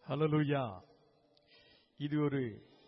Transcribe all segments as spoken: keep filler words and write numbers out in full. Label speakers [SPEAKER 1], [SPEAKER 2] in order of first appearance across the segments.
[SPEAKER 1] ஹல்லேலூயா. இது ஒரு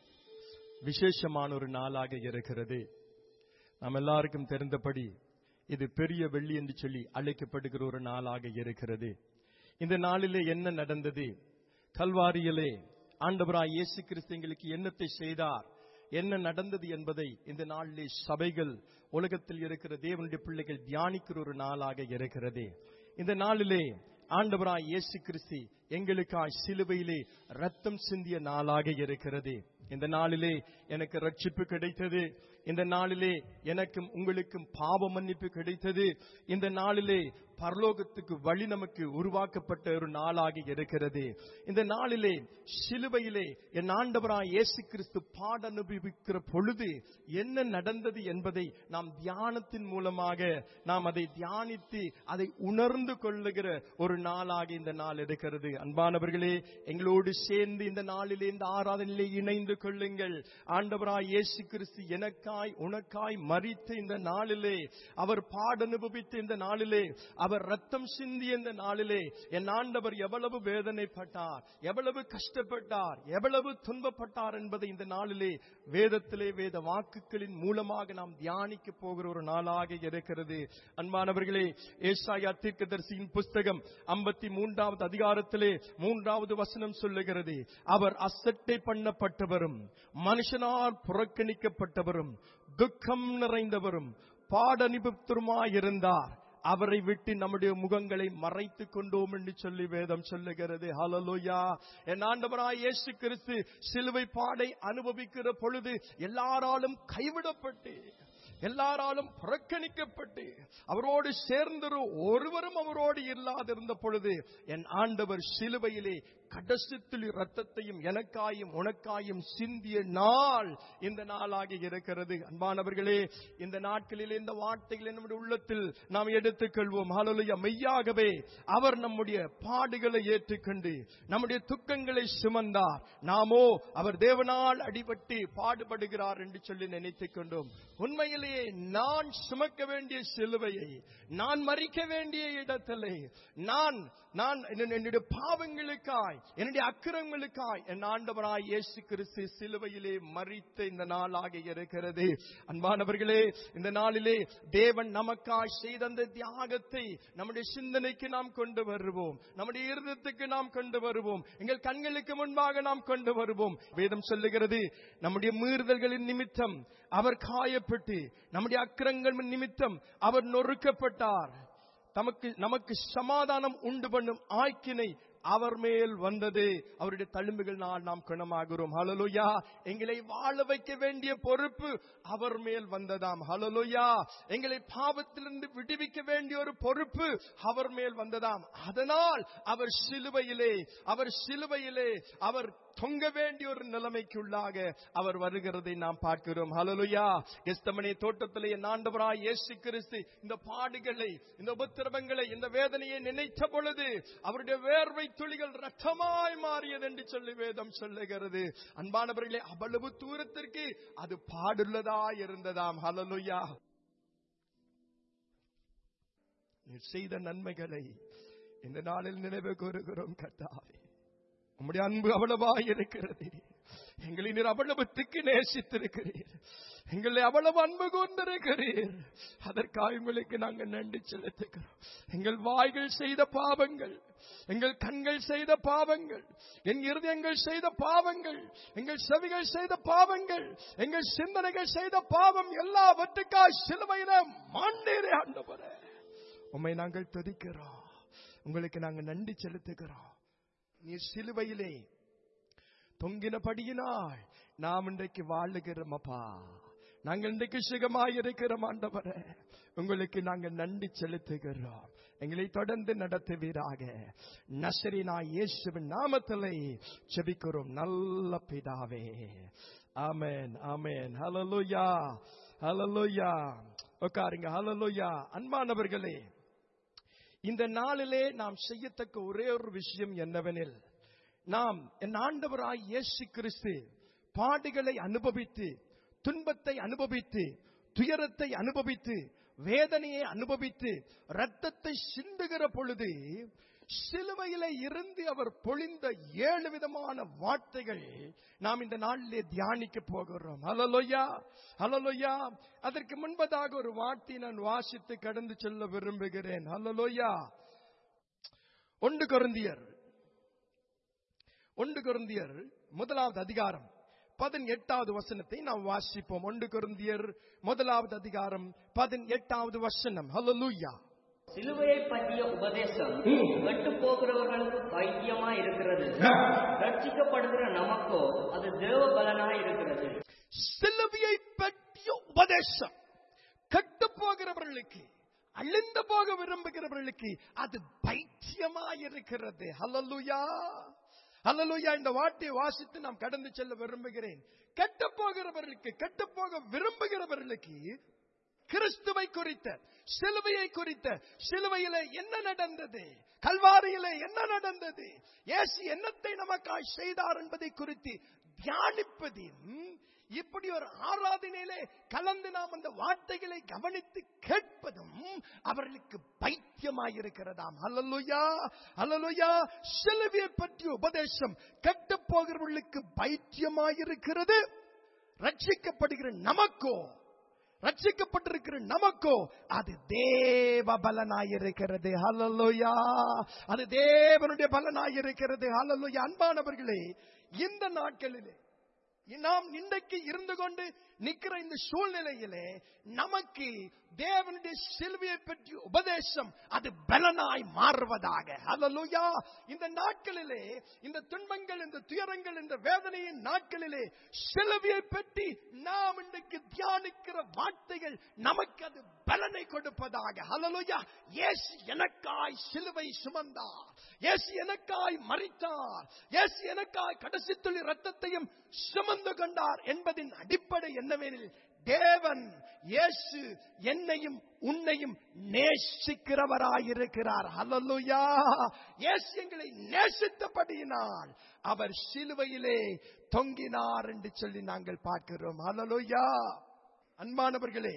[SPEAKER 1] விசேஷமான ஒரு நாளாக இருக்கிறது. நாம் எல்லாருக்கும் தெரிந்தபடி இது பெரிய வெள்ளி என்று சொல்லி அழைக்கப்படுகிற ஒரு நாளாக இருக்கிறது. இந்த நாளிலே என்ன நடந்தது? கல்வாரியிலே ஆண்டவராய் இயேசு கிறிஸ்து எங்களுக்கு என்னத்தை செய்தார், என்ன நடந்தது என்பதை இந்த நாளிலே சபைகள், உலகத்தில் இருக்கிற தேவனுடைய பிள்ளைகள் தியானிக்கிற ஒரு நாளாக இருக்கிறது. இந்த நாளிலே ஆண்டவராய் இயேசு கிறிஸ்து எங்களுக்காய் சிலுவையிலே ரத்தம் சிந்திய நாளாக இருக்கிறது. இந்த நாளிலே எனக்கு ரட்சிப்பு கிடைத்தது. இந்த நாளிலே எனக்கும் உங்களுக்கும் பாவ மன்னிப்பு கிடைத்தது. இந்த நாளிலே பரலோகத்துக்கு வழி நமக்கு உருவாக்கப்பட்ட ஒரு நாளாக இருக்கிறது. இந்த நாளிலே சிலுவையிலே என் ஆண்டவராய் இயேசு கிறிஸ்து பாட அனுபவிக்கிற பொழுது என்ன நடந்தது என்பதை நாம் தியானத்தின் மூலமாக நாம் அதை தியானித்து அதை உணர்ந்து கொள்ளுகிற ஒரு நாளாக இந்த நாள் இருக்கிறது. அன்பானவர்களே, எங்களோடு சேர்ந்து இந்த நாளிலே இந்த ஆராதனையிலே இணைந்து கொள்ளுங்கள். ஆண்டவராய் இயேசு கிறிஸ்து எனக்காய் உனக்காய் மரித்த இந்த நாளிலே, அவர் பாட அனுபவித்த இந்த நாளிலே, அவர் ரத்தம் சிந்திய இந்த நாளிலே என் ஆண்டவர் எவ்வளவு வேதனைப்பட்டார், எவ்வளவு கஷ்டப்பட்டார், எவ்வளவு துன்பப்பட்டார் என்பதை இந்த நாளிலே வேதத்திலே வேத வாக்குகளின் மூலமாக நாம் தியானிக்க போகிற ஒரு நாளாக இருக்கிறது. அன்பானவர்களே, ஏசாயா தீர்க்கதரிசியின் புஸ்தகம் ஐம்பத்தி மூன்றாவது அதிகாரத்திலே மூன்றாவது வசனம் சொல்லுகிறது, அவர் அசட்டை பண்ணப்பட்டவரும் மனுஷனால் புறக்கணிக்கப்பட்டவரும் துக்கம் நிறைந்தவரும் பாடநிபுத்தருமாயிருந்தார், அவரை விட்டு நம்முடைய முகங்களை மறைத்துக் கொண்டோம் என்று சொல்லி வேதம் சொல்லுகிறது. ஹல்லேலூயா. என் ஆண்டவராய் இயேசு கிறிஸ்து சிலுவை பாடை அனுபவிக்கிற பொழுது எல்லாராலும் கைவிடப்பட்டு, எல்லாராலும் புறக்கணிக்கப்பட்டு, அவரோடு சேர்ந்து ஒருவரும் அவரோடு இல்லாதிருந்த பொழுது என் ஆண்டவர் சிலுவையிலே கடைசியில் இரத்தத்தையும் எனக்காயும் உனக்காயும் சிந்திய நாள் இந்த நாளாக இருக்கிறது. அன்பானவர்களே, இந்த நாட்களில் இந்த வார்த்தைகளை நம்முடைய உள்ளத்தில் நாம் எடுத்துக்கொள்வோம். ஹல்லேலூயா. மெய்யாகவே அவர் நம்முடைய பாடுகளை ஏற்றுக்கொண்டு நம்முடைய துக்கங்களை சுமந்தார். நாமோ அவர் தேவனால் அடிபட்டு பாடுபடுகிறார் என்று சொல்லி நினைத்துக் கொண்டோம். உண்மையிலேயே நான் சுமக்க வேண்டிய சிலுவையை, நான் மரிக்க வேண்டிய இடத்திலே, நான் நான் என்னுடைய பாவங்களுக்காய், என்னுடைய அக்கிரமங்களுக்காய் என் ஆண்டவராய் இயேசு கிறிஸ்து சிலுவையிலே மரித்த இந்த நாளாக இருக்கிறது. அன்பானவர்களே, இந்த நாளிலே தேவன் நமக்காய் செய்த அந்த தியாகத்தை நம்முடைய சிந்தனைக்கு நாம் கொண்டு வருவோம், நம்முடைய இருதயத்துக்கு நாம் கொண்டு வருவோம், எங்கள் கண்களுக்கு முன்பாக நாம் கொண்டு வருவோம். வேதம் சொல்லுகிறது, நம்முடைய மீறுதல்களின் நிமித்தம் அவர் காயப்பட்டு, நம்முடைய அக்கிரமங்கள் நிமித்தம் அவர் நொறுக்கப்பட்டார், தமக்கு நமக்கு சமாதானம் உண்டு பண்ணும் ஆக்கினை அவர் மேல் வந்தது, அவருடைய தழும்புகளினால் நாம் குணமாகிறோம். ஹல்லேலூயா. எங்களை வாழ வைக்க வேண்டிய பொறுப்பு அவர் மேல் வந்ததாம். ஹல்லேலூயா. எங்களை பாவத்திலிருந்து விடுவிக்க வேண்டிய ஒரு பொறுப்பு அவர் மேல் வந்ததாம். அதனால் அவர் சிலுவையிலே அவர் சிலுவையிலே அவர் தொங்க வேண்டிய ஒரு நிலைமைக்குள்ளாக அவர் வருகிறதை நாம் பார்க்கிறோம். ஹல்லேலூயா. கெத்செமனே தோட்டத்திலே என் ஆண்டவராய் இயேசு கிறிஸ்து இந்த பாடுகளை, இந்த உபத்திரவங்களை, இந்த வேதனையை நினைத்த பொழுது அவருடைய வேர்வை துளிகள் ரத்தமாய் மாறியது என்று சொல்லி வேதம் சொல்லுகிறது. அன்பானவர்களே, அவ்வளவு தூரத்திற்கு அது பாடுள்ளதாய் இருந்ததாம். ஹல்லேலூயா. நீர் செய்த நன்மைகளை இந்த நாளில் நினைவு கூறுகிறோம் கர்த்தாவே. உம்முடைய அன்பு அவ்வளவாய் இருக்கிறது. எங்களை நீர் அவ்வளவு திக்கு நேசித்திருக்கிறீர், எங்களை அவ்வளவு அன்பு கொண்டிருக்கிறீர். அதற்காக உங்களுக்கு நாங்கள் நன்றி செலுத்துகிறோம். எங்கள் வாய்கள் செய்த பாவங்கள், எங்கள் கண்கள் செய்த பாவங்கள், என் இருதயங்கள் செய்த பாவங்கள், எங்கள் செவிகள் செய்த பாவங்கள், எங்கள் சிந்தனைகள் செய்த பாவம் எல்லாவற்றுக்காய் சிலுவையிலே மாண்டீரே ஆண்டவரே. உம்மை நாங்கள் துதிக்கிறோம், உங்களுக்கு நாங்கள் நன்றி செலுத்துகிறோம். நீர் சிலுவையிலே தொங்கினபடியினால் நாம் இன்றைக்கு வாழுகிறோம் அப்பா. நாங்கள் இன்றைக்கு சுகமாயிருக்கிறோம் ஆண்டவரே. உங்களுக்கு நாங்கள் நன்றி செலுத்துகிறோம். எங்களை தொடர்ந்து நடத்துவீராக. நசரேயனாகிய இயேசுவின் நாமத்திலே ஜெபிக்கிறோம் நல்ல பிதாவே. ஆமென், ஆமென். ஹல்லேலூயா, ஹல்லேலூயா. உட்காருங்க. ஹல்லேலூயா. அன்பானவர்களே, இந்த நாளிலே நாம் செய்யத்தக்க ஒரே ஒரு விஷயம் என்னவெனில், நாம் என் ஆண்டவராய் இயேசு கிறிஸ்து பாடுகளை அனுபவித்து, துன்பத்தை அனுபவித்து, துயரத்தை அனுபவித்து, வேதனையை அனுபவித்து, இரத்தத்தை சிந்துகிற பொழுது சிலுவையிலே இருந்து அவர் பொழிந்த ஏழு விதமான வார்த்தைகள் நாம் இந்த நாளிலே தியானிக்க போகிறோம். ஹல்லேலூயா, ஹல்லேலூயா. அதற்கு முன்பதாக ஒரு வார்த்தை நான் வாசித்து கடந்து செல்ல விரும்புகிறேன். ஹல்லேலூயா. ஒன்று கொரிந்தியர் ஒன்று கொரிந்தியர் முதலாவது அதிகாரம் பதினெட்டாவது வசனத்தை நாம் வாசிப்போம். ஒன்று கொரிந்தியர் முதலாவது அதிகாரம் பதினெட்டாவது வசனம். ஹல்லேலூயா.
[SPEAKER 2] சிலுவையை பற்றிய உபதேசம் கெட்டு போகிறவர்களுக்கு பைத்தியமாய் இருக்கிறது, ரட்சிக்கப்படுகிற நமக்கோ அது தேவ பலனாய் இருக்கிறது.
[SPEAKER 1] சிலுவையை பற்றிய உபதேசம் கெட்டு போகிறவர்களுக்கு, அழிந்து போக விரும்புகிறவர்களுக்கு அது பைத்தியமாய் இருக்கிறது. ஹல்லேலூயா, ஹல்லேலூயா. இந்த வார்த்தையை வாசித்து நாம் கடந்து செல்ல விரும்புகிறேன். கெட்டு போகிறவர்களுக்கு, கெட்டு போக விரும்புகிறவர்களுக்கு கிறிஸ்துவை குறித்த, சிலுவையை குறித்த, சிலுவையிலே என்ன நடந்தது, கல்வாரியிலே என்ன நடந்தது, இயேசு என்னத்தை நமக்காய் செய்தார் என்பதை குறித்து தியானிப்பதும், இப்படி ஒரு ஆராதனையிலே கலந்து நாம் அந்த வார்த்தைகளை கவனித்து கேட்பதும் அவர்களுக்கு பைத்தியமாயிருக்கிறதாம். ஹல்லேலூயா, ஹல்லேலூயா. சிலுவையை பற்றிய உபதேசம் கெட்டு போகிறவர்களுக்கு பைத்தியமாயிருக்கிறது, ரட்சிக்கப்படுகிற நமக்கோ, ரட்சிக்கப்பட்டிருக்கிற நமக்கோ அது தேவ பலனாயிருக்கிறது. ஹல்லேலூயா, அது தேவனுடைய பலனாயிருக்கிறது. ஹல்லேலூயா. அன்பானவர்களே, இந்த நாட்களிலே நாம் இன்றைக்கு இருந்து கொண்டு நிற்கிற இந்த சூழ்நிலையிலே நமக்கு தேவனுடைய சிலுவையை பற்றிய உபதேசம் அது பலனாய் மாறுவதாக. ஹல்லேலூயா. இந்த நாட்களிலே, இந்த துன்பங்கள், இந்த துயரங்கள், இந்த வேதனையின் நாட்களிலே சிலுவையை பற்றி நாம் இன்றைக்கு தியானிக்கிற வார்த்தைகள் நமக்கு அது பலனை கொடுப்பதாக. ஹல்லேலூயா. இயேசு எனக்காய் சிலுவை சுமந்தார், இயேசு எனக்காய் மரித்தார், இயேசு எனக்காய் கடைசி துளி இரத்தத்தையும் சுமந்து கொண்டார் என்பதின் அடிப்படை என்னவெனில், தேவன் இயேசு என்னையும் உன்னையும் நேசிக்கிறவராயிருக்கிறார். ஹல்லேலூயா. இயேசு எங்களை நேசித்தபடியினால் அவர் சிலுவையிலே தொங்கினார் என்று சொல்லி நாங்கள் பார்க்கிறோம். ஹல்லேலூயா. அன்பானவர்களே,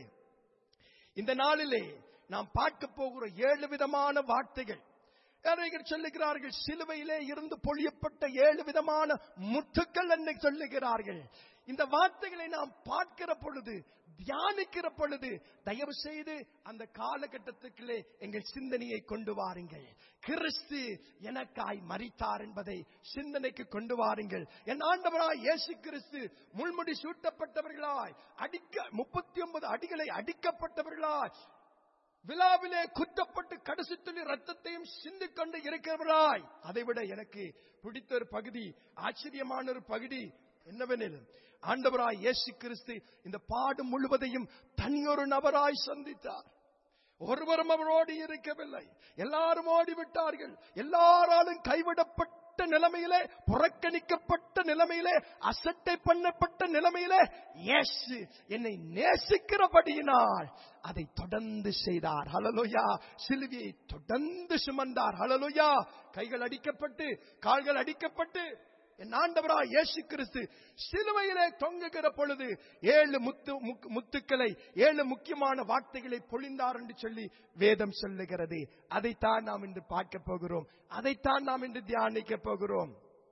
[SPEAKER 1] இந்த நாளிலே நாம் பார்க்க போகிற ஏழு விதமான வார்த்தைகள், அநேகர் சொல்லுகிறார்கள் சிலுவையிலே இருந்து பொழியப்பட்ட ஏழு விதமான முத்துக்கள் என்று சொல்லுகிறார்கள். இந்த வார்த்தைகளை நாம் பார்க்கிற பொழுது, தியானிக்கிற பொழுது, தயவு செய்து அந்த காலகட்டத்துக்குள்ளே எங்கள் சிந்தனையை கொண்டு வாருங்கள். கிறிஸ்து எனக்காய் மரித்தார் என்பதை சிந்தனைக்கு கொண்டு வாருங்கள். என் ஆண்டவராய் இயேசு கிறிஸ்து முள்முடி சூட்டப்பட்டவர்களாய், அடிக்க முப்பத்தி ஒன்பது அடிகளை அடிக்கப்பட்டவர்களாய், விழாவிலே குற்றப்பட்டு கடைசி துளி ரத்தத்தையும் சிந்திக் கொண்டு இருக்கிறவராய், அதைவிட எனக்கு பிடித்த ஒரு பகுதி, ஆச்சரியமான ஒரு பகுதி என்னவெனில், ஆண்டவராய் இயேசு கிறிஸ்து இந்த பாடு முழுவதையும் தனியொரு நபராய் சந்தித்தார். ஒருவரும் அவரோடு இருக்கவில்லை, எல்லாரும் ஓடிவிட்டார்கள். எல்லாராலும் கைவிடப்பட்ட நிலைமையிலே, புறக்கணிக்கப்பட்ட நிலைமையிலே, அசட்டை பண்ணப்பட்ட நிலைமையிலே இயேசு என்னை நேசிக்கிறபடியினால் அதை தொடர்ந்து செய்தார். ஹல்லேலூயா. சிலுவையை தொடர்ந்து சுமந்தார். ஹல்லேலூயா. கைகள் அடிக்கப்பட்டு, கால்கள் அடிக்கப்பட்டு, என் ஆண்டவராய் இயேசு கிறிஸ்து சிலுவையிலே தொங்குகிற பொழுது ஏழு முத்து முத்துக்களை, ஏழு முக்கியமான வார்த்தைகளை பொழிந்தார் என்று சொல்லி வேதம் சொல்லுகிறது. அதைத்தான் நாம் இன்று பார்க்க போகிறோம், அதைத்தான் நாம் இன்று தியானிக்க போகிறோம்.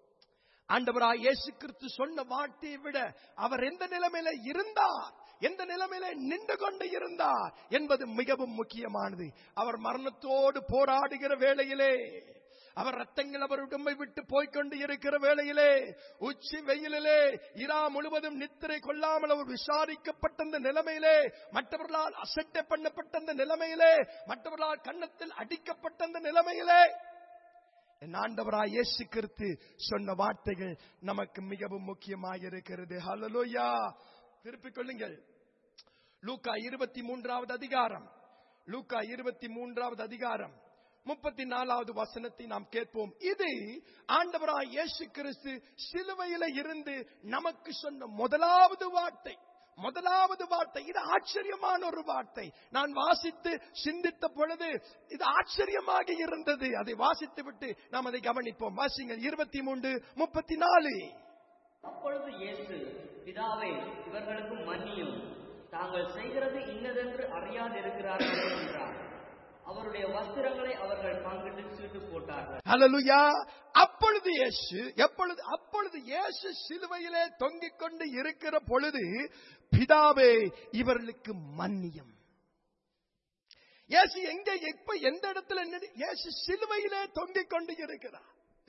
[SPEAKER 1] ஆண்டவராய் இயேசு கிறிஸ்து சொன்ன வார்த்தையை விட அவர் எந்த நிலைமையில இருந்தார், எந்த நிலைமையில நின்று கொண்டு இருந்தார் என்பது மிகவும் முக்கியமானது. அவர் மரணத்தோடு போராடுகிற வேளையிலே, அவர் ரத்தங்கள் அவர் உடம்பை விட்டு போய்கொண்டு இருக்கிற வேளையிலே, உச்சி வெயிலிலே இரா முழுவதும் நித்திரை கொள்ளாமல் அவர் விசாரிக்கப்பட்ட அந்த நிலைமையிலே, மற்றவர்களால் அசட்டை பண்ணப்பட்ட அந்த நிலைமையிலே, மற்றவர்களால் கன்னத்தில் அடிக்கப்பட்ட அந்த நிலைமையிலே, என் ஆண்டவராய் இயேசு கிறிஸ்து சொன்ன வார்த்தைகள் நமக்கு மிகவும் முக்கியமாயிருக்கிறது. ஹல்லேலூயா. திருப்பிக் கொள்ளுங்கள். லூக்கா இருபத்தி மூன்றாவது அதிகாரம், லூக்கா இருபத்தி மூன்றாவது அதிகாரம் முப்பத்தி நாலாவது வசனத்தை நாம் கேட்போம். இது ஆண்டவராய் இயேசு கிறிஸ்து சிலுவையில இருந்து நமக்கு சொன்ன முதலாவது வார்த்தை, முதலாவது வார்த்தை. இது ஆச்சரியமான ஒரு வார்த்தை. நான் வாசித்து சிந்தித்த பொழுது இது ஆச்சரியமாக இருந்தது. அதை வாசித்து விட்டு நாம் அதை கவனிப்போம். வாசிங்கள். இருபத்தி மூன்று முப்பத்தி நாலு.
[SPEAKER 2] அப்பொழுது இயேசு, பிதாவே, இவர்களுக்கு மன்னியும், தாங்கள் செய்கிறது இன்னதென்று அறியாதிருக்கிறார்கள் என்றார். அவருடைய வஸ்திரங்களை அவர்கள் பங்கிட்டு சீட்டு போட்டார்கள்.
[SPEAKER 1] ஹல்லேலூயா. அப்பொழுது இயேசு எப்பொழுது அப்பொழுது இயேசு சிலுவையிலே தொங்கிக் கொண்டு இருக்கிற பொழுது, பிதாவே இவர்களுக்கு மன்னியும். இயேசு எங்க எப்ப எந்த இடத்துல இயேசு சிலுவையிலே தொங்கிக் கொண்டு இருக்கிறார்,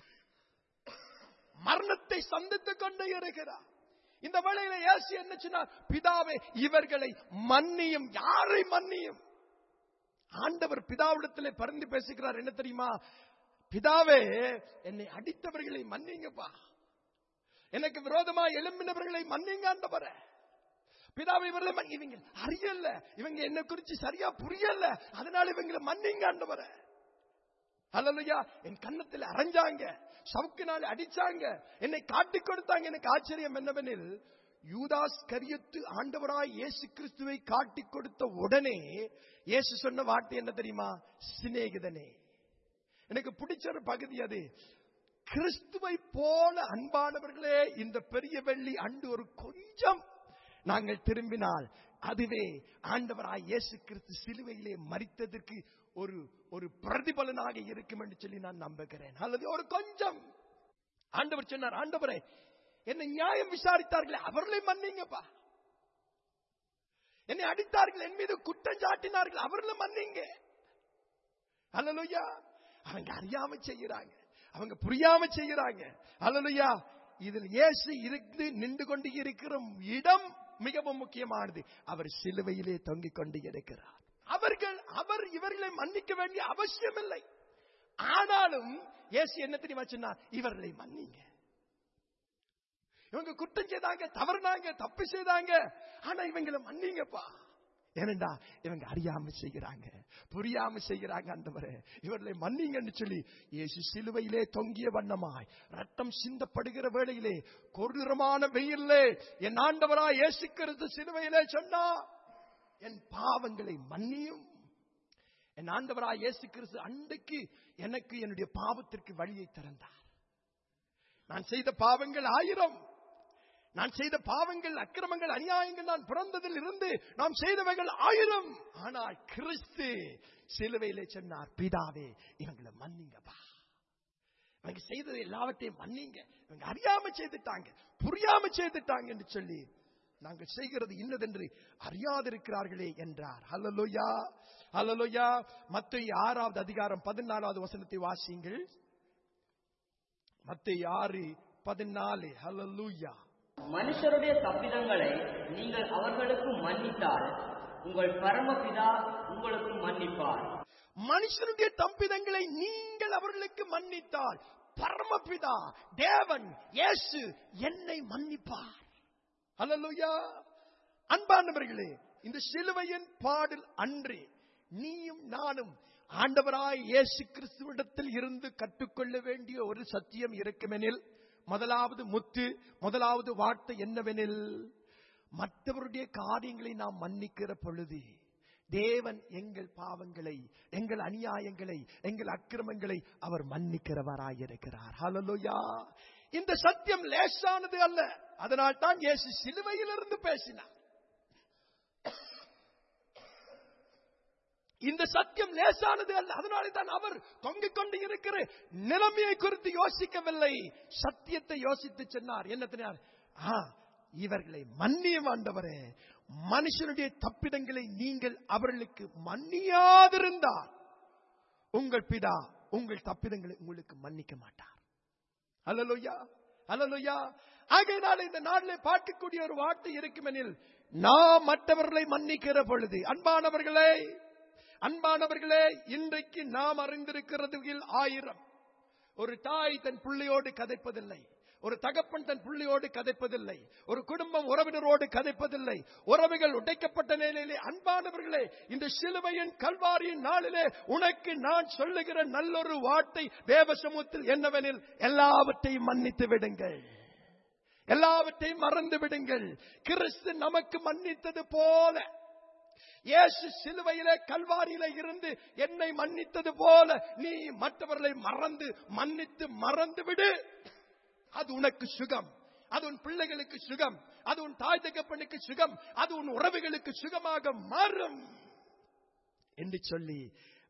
[SPEAKER 1] மரணத்தை சந்தித்துக் கொண்டு இருக்கிறார். இந்த வேளையில இயேசு என்ன சொன்னார்? பிதாவே இவர்களை மன்னியும். யாரை மன்னியும்? ஆண்டவர் பிதாவிடத்திலே பரிந்து பேசுகிறார். என்ன தெரியுமா? பிதாவே என்னை அடித்தவர்களை மன்னிங்கப்பா, எனக்கு விரோதமா எழும்பினவர்களை மன்னிங்க ஆண்டவரே. பிதாவை இவர்களை இவங்க அறியல, இவங்க என்ன குறிச்சு சரியா புரியல, அதனால இவங்களை மன்னிங்க ஆண்டவரே. ஹல்லேலூயா. என் கன்னத்தில் அரைஞ்சாங்க, சவுக்கினால் அடிச்சாங்க, என்னை காட்டிக் கொடுத்தாங்க. எனக்கு ஆச்சரியம் என்னவெனில், யூதாஸ் கரியத்து ஆண்டவராய் இயேசு கிறிஸ்துவை காட்டிக் கொடுத்த உடனே இயேசு சொன்ன வார்த்தை என்ன தெரியுமா? சிநேகிதனே. எனக்கு பிடிச்ச ஒரு பகுதி அது. கிறிஸ்துவை போல அன்பானவர்களே, இந்த பெரிய வெள்ளி அன்று ஒரு கொஞ்சம் நாங்கள் திரும்பினால் அதுவே ஆண்டவராய் இயேசு கிறிஸ்து சிலுவையிலே மரித்ததற்கு ஒரு ஒரு பிரதிபலனாக இருக்கும் என்று சொல்லி நான் நம்புகிறேன். அல்லது ஒரு கொஞ்சம் ஆண்டவர் சொன்னார், ஆண்டவரே என்னை நியாயம் விசாரித்தார்களே அவர்களை மன்னிங்கப்பா, என்னை அடித்தார்கள், என் மீது குற்றம் சாட்டினார்கள், அவர்களை மன்னிங்க. ஹல்லேலூயா. அவங்க அறியாம செய்யறாங்க, அவங்க புரியாம செய்யறாங்க. ஹல்லேலூயா. இதில் இயேசு இருந்து நின்று கொண்டு இருக்கிற இடம் மிகவும் முக்கியமானது. அவர் சிலுவையிலே தொங்கிக் கொண்டு இருக்கிறார். அவர்கள் அவர் இவர்களை மன்னிக்க வேண்டிய அவசியம் இல்லை. ஆனாலும் இயேசு என்ன தெரியுமா சொன்னார்? இவர்களை மன்னிங்க. இவங்க குற்றம் செய்தாங்க, தவறுனாங்க, தப்பு செய்தாங்க, ஆனா இவங்களை மன்னிங்கப்பா. ஏனென்றா இவங்க அறியாம செய்கிறாங்க, புரியாம செய்கிறாங்க. ஆண்டவரே இவர்களை மன்னிங்கன்னு சொல்லி இயேசு சிலுவையிலே தொங்கிய வண்ணமாய் ரத்தம் சிந்தப்படுகிற வேளையிலே கொடூரமான வெயிலே என் ஆண்டவராய் இயேசு கிறிஸ்து சிலுவையிலே சொன்னா, என் பாவங்களை மன்னியும். என் ஆண்டவராய் இயேசு கிறிஸ்து அன்றைக்கு எனக்கு என்னுடைய பாவத்திற்கு வழியை திறந்தார். நான் செய்த பாவங்கள் ஆயிரம், நான் செய்த பாவங்கள், அக்கிரமங்கள், அநியாயங்கள், நான் பிறந்ததில் இருந்து நாம் செய்தவைகள் ஆயிரம். ஆனால் கிறிஸ்து சிலுவையிலே சொன்னார், பிதாவே இவங்களை மன்னிங்கப்பா, இவங்க செய்தது எல்லாவற்றையும் மன்னிங்க, இவங்க அறியாம செய்துட்டாங்க, புரியாம செய்துட்டாங்க என்று சொல்லி நாங்கள் செய்கிறது இன்னதென்று அறியாதிருக்கிறார்களே என்றார். ஹல்லேலூயா, ஹல்லேலூயா. மத்தேயு ஆறாவது அதிகாரம் பதினாலாவது வசனத்தை வாசியுங்கள். மத்தேயு ஆறு பதினாலு. ஹல்லேலூயா.
[SPEAKER 2] மனுஷருடைய தப்பிதங்களை நீங்கள் அவர்களுக்கு மன்னித்தால் உங்கள் பரமபிதா உங்களுக்கு மன்னிப்பார்.
[SPEAKER 1] மனுஷனுடைய தப்பிதங்களை நீங்கள் அவர்களுக்கு மன்னித்தால் பரமபிதா தேவன் இயேசு என்னை மன்னிப்பார். ஹல்லேலூயா. அன்பானவர்களே, இந்த சிலுவையின் பாடல் அன்றே நீயும் நானும் ஆண்டவராய் இயேசு கிறிஸ்துவிடத்தில் இருந்து கற்றுக்கொள்ள வேண்டிய ஒரு சத்தியம் இருக்குமெனில், முதலாவது முத்து, முதலாவது வார்த்தை என்னவெனில், மற்றவருடைய காரியங்களை நாம் மன்னிக்கிற பொழுது தேவன் எங்கள் பாவங்களை, எங்கள் அநியாயங்களை, எங்கள் அக்கிரமங்களை அவர் மன்னிக்கிறவராயிருக்கிறார். ஹல்லேலூயா. இந்த சத்தியம் லேசானது அல்ல. அதனால் தான் இயேசு சிலுவையிலிருந்து பேசினார். இந்த சத்தியம் லேசானது அல்ல. அதனால தான் அவர் தொங்கிக் கொண்டு இருக்கிற நிலைமையை குறித்து யோசிக்கவில்லை, சத்தியத்தை யோசித்து சொன்னார். என்ன தெரியாது? இவர்களை மன்னியும் ஆண்டவரே, மனுஷனுடைய தப்பிதங்களை நீங்கள் அவர்களுக்கு மன்னியாதிருந்தால் உங்கள் பிதா உங்கள் தப்பிதங்களை உங்களுக்கு மன்னிக்க மாட்டார். ஹல்லேலூயா, ஹல்லேலூயா. ஆகையினால் இந்த நாளிலே பார்க்கக்கூடிய ஒரு வார்த்தை இருக்குமெனில், நாம் மற்றவர்களை மன்னிக்கிற பொழுது, அன்பானவர்களே அன்பானவர்களே இன்றைக்கு நாம் அறிந்திருக்கிறது ஆயிரம். ஒரு தாய் தன் பிள்ளையோடு கதைப்பதில்லை, ஒரு தகப்பன் தன் பிள்ளையோடு கதைப்பதில்லை, ஒரு குடும்பம் உறவினரோடு கதைப்பதில்லை, உறவுகள் உடைக்கப்பட்ட நிலையிலே. அன்பானவர்களே, இந்த சிலுவையின் கல்வாரியின் நாளிலே உனக்கு நான் சொல்லுகிற நல்லொரு வார்த்தை தேவ சமூகத்தில் என்னவெனில், எல்லாவற்றையும் மன்னித்து விடுங்கள், எல்லாவற்றையும் மறந்து விடுங்கள். கிறிஸ்து நமக்கு மன்னித்தது போல, இயேசு சிலுவையிலே கல்வாரியிலே இருந்து என்னை மன்னித்தது போல நீ மற்றவர்களை மறந்து மன்னித்து மறந்து விடு. அது உனக்கு சுகம், அது உன் பிள்ளைகளுக்கு சுகம், அது உன் தாய் தகப்பனுக்கு சுகம், அது உன் உறவுகளுக்கு சுகமாக மாறும் என்று சொல்லி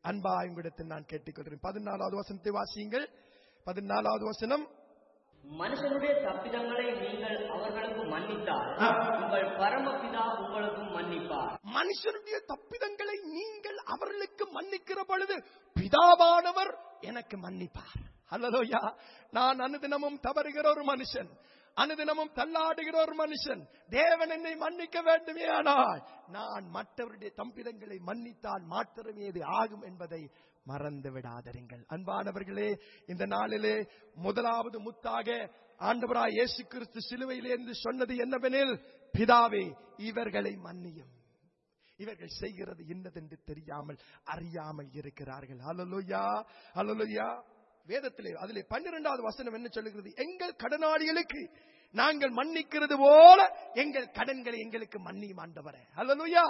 [SPEAKER 1] அன்பா உங்களிடத்தில் நான் கேட்டுக்கொள்கிறேன். பதினாலாவது வசனத்தை வாசியுங்கள். பதினாலாவது வசனம்.
[SPEAKER 2] மனுஷனுடைய தப்பிதங்களை நீங்கள் அவர்களுக்கு மன்னித்தால் உங்கள் பரமபிதா உங்களுக்கும் மன்னிப்பார்.
[SPEAKER 1] மனுஷனுடைய தப்பிதங்களை நீங்கள் அவர்களுக்கு மன்னிக்கிற பொழுது பிதாவானவர் எனக்கு மன்னிப்பார். அல்லேலூயா. நான் அனுதினமும் தவறுகிற ஒரு மனுஷன், அனுதினமும் தள்ளாடுகிற ஒரு மனுஷன். தேவன் என்னை மன்னிக்க வேண்டுமே, ஆனால் நான் மற்றவருடைய தப்பிதங்களை மன்னித்தால் மாத்திரமே இது ஆகும் என்பதை மறந்து விடாதீர்கள். அன்பானவர்களே, இந்த நாளிலே முதலாவது முத்தாக ஆண்டவராய் இயேசு கிறிஸ்து சிலுவையிலே இருந்து சொன்னது என்னவெனில், பிதாவே இவர்களை மன்னியும், இவர்கள் செய்கிறது இன்னதென்று தெரியாமல் அறியாமல் இருக்கிறார்கள். அல்லேலூயா, அல்லேலூயா. வேதத்திலே அதிலே பன்னிரண்டாவது வசனம் என்ன சொல்லுகிறது? எங்கள் கடனாளிகளுக்கு நாங்கள் மன்னிக்கிறது போல எங்கள் கடன்களை எங்களுக்கு மன்னியும் ஆண்டவரே. அல்லேலூயா.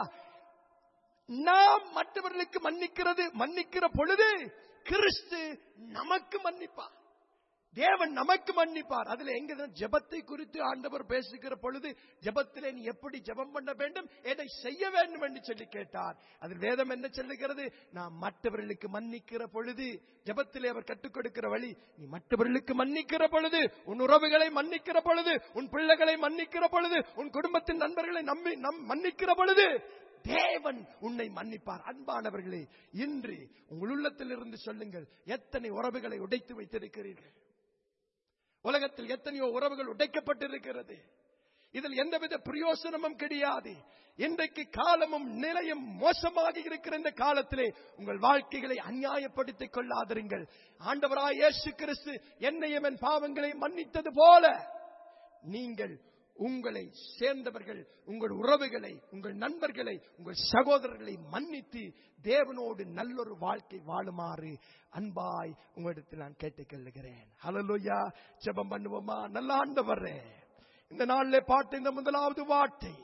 [SPEAKER 1] நாம் மற்றவர்களுக்கு மன்னிக்கிறது மன்னிக்கிற பொழுது கிறிஸ்து நமக்கு மன்னிப்பார், தேவன் நமக்கு மன்னிப்பார். அதுல எங்க ஜெபத்தை குறித்து ஆண்டவர் பேசுகிற பொழுது, ஜெபத்திலே நீ எப்படி ஜெபம் பண்ண வேண்டும், எதை செய்ய வேண்டும் என்று சொல்லி கேட்டார். அதில் வேதம் என்ன சொல்லுகிறது? நாம் மற்றவர்களுக்கு மன்னிக்கிற பொழுது, ஜெபத்திலே அவர் கற்றுக் கொடுக்கிற வழி, நீ மற்றவர்களுக்கு மன்னிக்கிற பொழுது, உன் உறவுகளை மன்னிக்கிற பொழுது, உன் பிள்ளைகளை மன்னிக்கிற பொழுது, உன் குடும்பத்தின் நண்பர்களை நம்பி நம் மன்னிக்கிற பொழுது தேவன் உன்னை மன்னிப்பார். அன்பானவர்களே, இன்று உங்கள் உள்ளத்தில் இருந்து சொல்லுங்கள், எத்தனை உறவுகளை உடைத்து வைத்திருக்கிறீர்கள்? உலகத்தில் எத்தனையோ உறவுகள் உடைக்கப்பட்டிருக்கிறது. இதில் எந்தவித பிரயோசனமும் கிடையாது. இன்றைக்கு காலமும் நிலையும் மோசமாக இருக்கிற இந்த காலத்திலே உங்கள் வாழ்க்கைகளை அநியாயப்படுத்திக் கொள்ளாதிருங்கள். ஆண்டவராய் இயேசு கிறிஸ்து என்னையும் என் பாவங்களை மன்னித்தது போல நீங்கள் உங்களை சேர்ந்தவர்கள், உங்கள் உறவுகளை, உங்கள் நண்பர்களை, உங்கள் சகோதரர்களை மன்னித்து தேவனோடு நல்லொரு வாழ்க்கை வாழுமாறு அன்பாய் உங்களிடத்தில் நான் கேட்டுக்கொள்கிறேன். ஹல்லேலூயா. ஜெபம் பண்ணுவோமா? நல்ல ஆண்டவரே, இந்த நாளிலே பாட்டு இந்த முதலாவது வார்த்தை,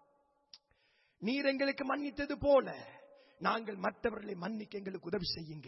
[SPEAKER 1] நீர் எங்களுக்கு மன்னித்தது போல நாங்கள் மற்றவர்களை மன்னிக்க எங்களுக்கு உதவி செய்யுங்க.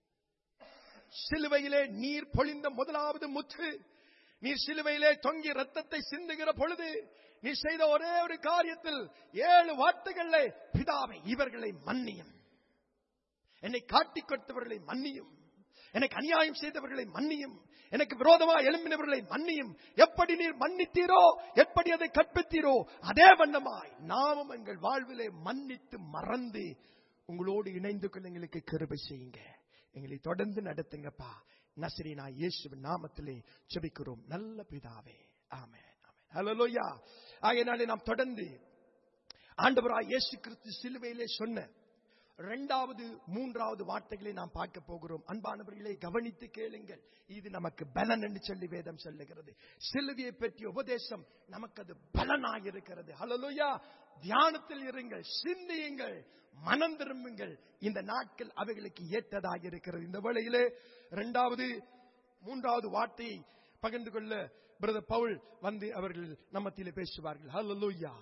[SPEAKER 1] சிலுவையிலே நீர் பொழிந்த முதலாவது முத்து, நீர் சிலுவையிலே தொங்கி ரத்தத்தை சிந்துகிற பொழுது நீ செய்த ஒரே ஒரு காரியத்தில் ஏழு வார்த்தைகளிலே, பிதாவை இவர்களை மன்னியும், என்னை காட்டிக் கொடுத்தவர்களை மன்னியும், எனக்கு அநியாயம் செய்தவர்களை மன்னியும், எனக்கு விரோதமாக எழும்பினவர்களை மன்னியும். எப்படி நீர் மன்னித்தீரோ, எப்படி அதை கற்பித்தீரோ, அதே வண்ணமாய் நாமும் எங்கள் வாழ்விலே மன்னித்து மறந்து உங்களோடு இணைந்து கொள்ள எங்களுக்கு கிருபை செய்யுங்க. எங்களை தொடர்ந்து நடத்துங்கப்பா. நசரீனா இயேசுவின் நாமத்திலே ஜெபிக்கிறோம் நல்ல பிதாவே. ஆமென், ஆமென். ஹல்லேலூயா. ஆகையினாலே நாம் தொடர்ந்து ஆண்டவராய் இயேசு கிறிஸ்து சிலுவையிலே சொன்ன இரண்டாவது மூன்றாவது வார்த்தைகளை நாம் பார்க்க போகிறோம். அன்பானவர்களை கவனித்து கேளுங்கள். இது நமக்கு பலன் என்று சொல்லி வேதம் சொல்லுகிறது. சிலுவையை பற்றிய உபதேசம் நமக்கு அது பலனாயிருக்கிறது. ஹல்லேலூயா. தியானத்தில் இருங்கள், சிந்தியுங்கள், மனம் திரும்புங்கள். இந்த நாட்கள் அவைகளுக்கு ஏற்றதாக இருக்கிறது. இந்த வேளையிலே இரண்டாவது மூன்றாவது வார்த்தையை பகிர்ந்து கொள்ள பிரதர் பவுல் வந்து அவர்கள் நம்மத்திலே பேசுவார்கள். ஹல்லேலூயா,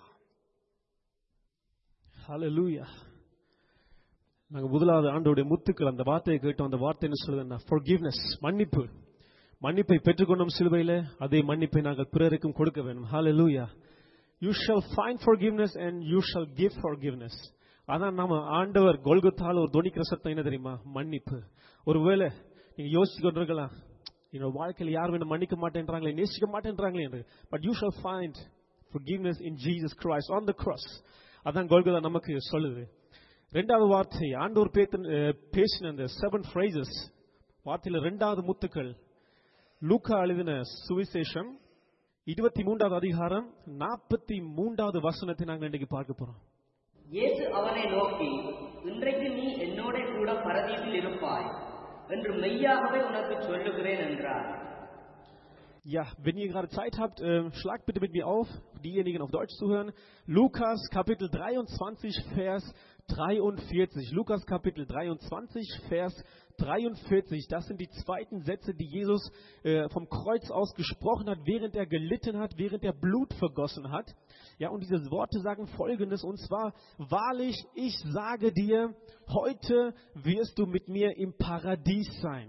[SPEAKER 3] ஹல்லேலூயா. நாங்க முதலாவது ஆண்டவருடைய முத்துக்கள் அந்த வார்த்தையை கேட்டோம். அந்த வார்த்தை என்ன சொல்லுதுன்னா, forgiveness, மன்னிப்பு. மன்னிப்பை பெற்றுக்கொண்டோம் சிலுவையிலே, அதே மன்னிப்பை நாங்கள் பிறருக்கும் கொடுக்க வேண்டும். ஹல்லேலூயா. You shall find forgiveness and you shall give forgiveness. அதான் நாம ஆண்டவர் கோல்கத்தால ஒரு தொனிக்கிற சத்தம் என்ன தெரியுமா? மன்னிப்பு. ஒருவேளை நீங்க யோசிச்சு கொண்டிருக்கலாம், என்னோட வாழ்க்கையில் யாரும் என்ன மன்னிக்க மாட்டேன்றாங்களே, நேசிக்க மாட்டேன்றாங்களே என்று. But you shall find forgiveness in Jesus Christ on the cross. அதான் கோல்கத்தா நமக்கு சொல்லுது. இரண்டாவது வார்த்தை ஆண்டவர் பேசின அந்த செவன் phrases வார்த்தையில இரண்டாவது முத்துக்கள், லூக்கா எழுதின சுவிசேஷம் இருபத்தி மூன்றாவது அதிகாரம் நாற்பத்தி மூன்றாவது வசனத்தை நாங்கள் இன்னைக்கு பார்க்க போறோம்.
[SPEAKER 2] இயேசு அவனை நோக்கி, இன்றைக்கு நீ என்னோட கூட பரதீசில் இருப்பாய் என்று மெய்யாகவே உனக்கு சொல்லுகிறேன் என்றார்.
[SPEAKER 3] Ja, wenn ihr gerade Zeit habt, äh, schlagt bitte mit mir auf, diejenigen auf Deutsch zuhören. Lukas Kapitel dreiundzwanzig, Vers dreiundvierzig. Lukas Kapitel dreiundzwanzig, Vers dreiundvierzig. Das sind die zweiten Sätze, die Jesus äh, vom Kreuz aus gesprochen hat, während er gelitten hat, während er Blut vergossen hat. Ja, und diese Worte sagen Folgendes, und zwar: Wahrlich, ich sage dir, heute wirst du mit mir im Paradies sein.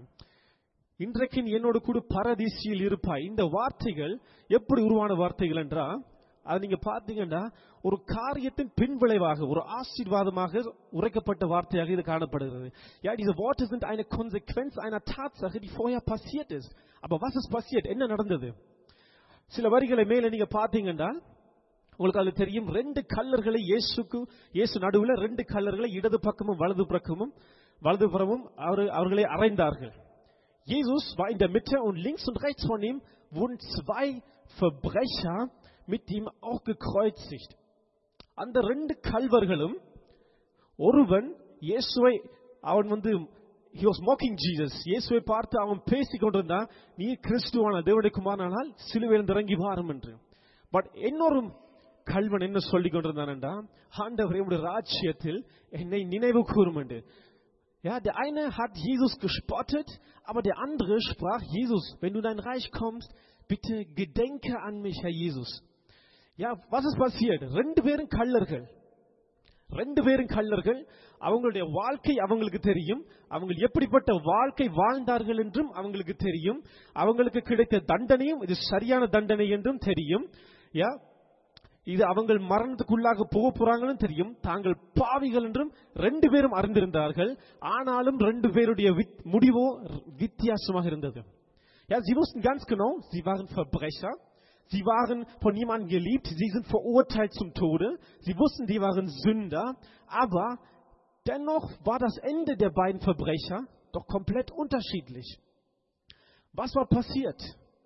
[SPEAKER 3] இன்றைக்கு என்னோடு கூட பரதீசியில் இருப்பாய். இந்த வார்த்தைகள் எப்படி உருவான வார்த்தைகள் என்றால், அது நீங்க பாத்தீங்கன்னா ஒரு காரியத்தின் பின்விளைவாக ஒரு ஆசீர்வாதமாக உரைக்கப்பட்ட வார்த்தையாக இது காணப்படுகிறது. Ja, diese Worte sind eine Konsequenz einer Tatsache, die vorher passiert ist. Aber was ist passiert? என்ன நடந்தது? சில வரிகளை மேல நீங்க பாத்தீங்கன்னா உங்களுக்கு அது தெரியும். ரெண்டு கல்லர்களை இயேசுக்கு இயேசு நடுவுல ரெண்டு கல்லர்களை இடது பக்கமும் வலது பக்கமும் வலது புறமும் அவர்களை அறைந்தார்கள். Jesus war in der Mitte und links und rechts von ihm wurden zwei Verbrecher mit ihm auch gekreuzigt. அந்த ரெண்டு கல்வர்களும் ஒருவன் இயேசுவை அவன் வந்து he was mocking Jesus. இயேசுவை பார்த்து அவன் பேசிக் கொண்டிருந்தான், நீ கிறிஸ்துவான தேவனுடைய குமாரனானால் சிலுவையில் இறங்கி வாரும் என்று. பட் இன்னொரு கல்வன் என்ன சொல்லிக் கொண்டிருந்தான் என்றால், ஆண்டவரே உம்முடைய ராஜ்யத்தில் என்னை நினைவு கூரும் என்று. Ja, der eine hat Jesus gespottet, aber der andere sprach, Jesus, wenn du in dein Reich kommst, bitte gedenke an mich, Herr Jesus. Ja, was ist passiert? ரெண்டு பேரும் கள்ளர்கள். ரெண்டு பேரும் கள்ளர்கள். அவங்களுடைய வாழ்க்கை அவங்களுக்கு தெரியும். அவங்க எப்படிப்பட்ட வாழ்க்கை வாழ்ந்தார்கள் என்றும் அவங்களுக்கு தெரியும். அவங்களுக்கு கிடைத்த தண்டனையும் இது சரியான தண்டனை என்றும் தெரியும். யா, இது அவங்க மரணத்துக்குள்ளாக போக போறாங்கன்னு தெரியும். தாங்கள் பாவிகள் என்றும் ரெண்டு பேரும் அறிந்திருந்தார்கள். ஆனாலும் ரெண்டு பேருடைய முடிவோ வித்தியாசமாக இருந்தது. Ja, sie wussten ganz genau, sie waren Verbrecher. Sie waren von niemandem geliebt. Sie sind verurteilt zum Tode. Sie wussten, die waren Sünder. Aber dennoch war das Ende der beiden Verbrecher doch komplett unterschiedlich. Was war passiert?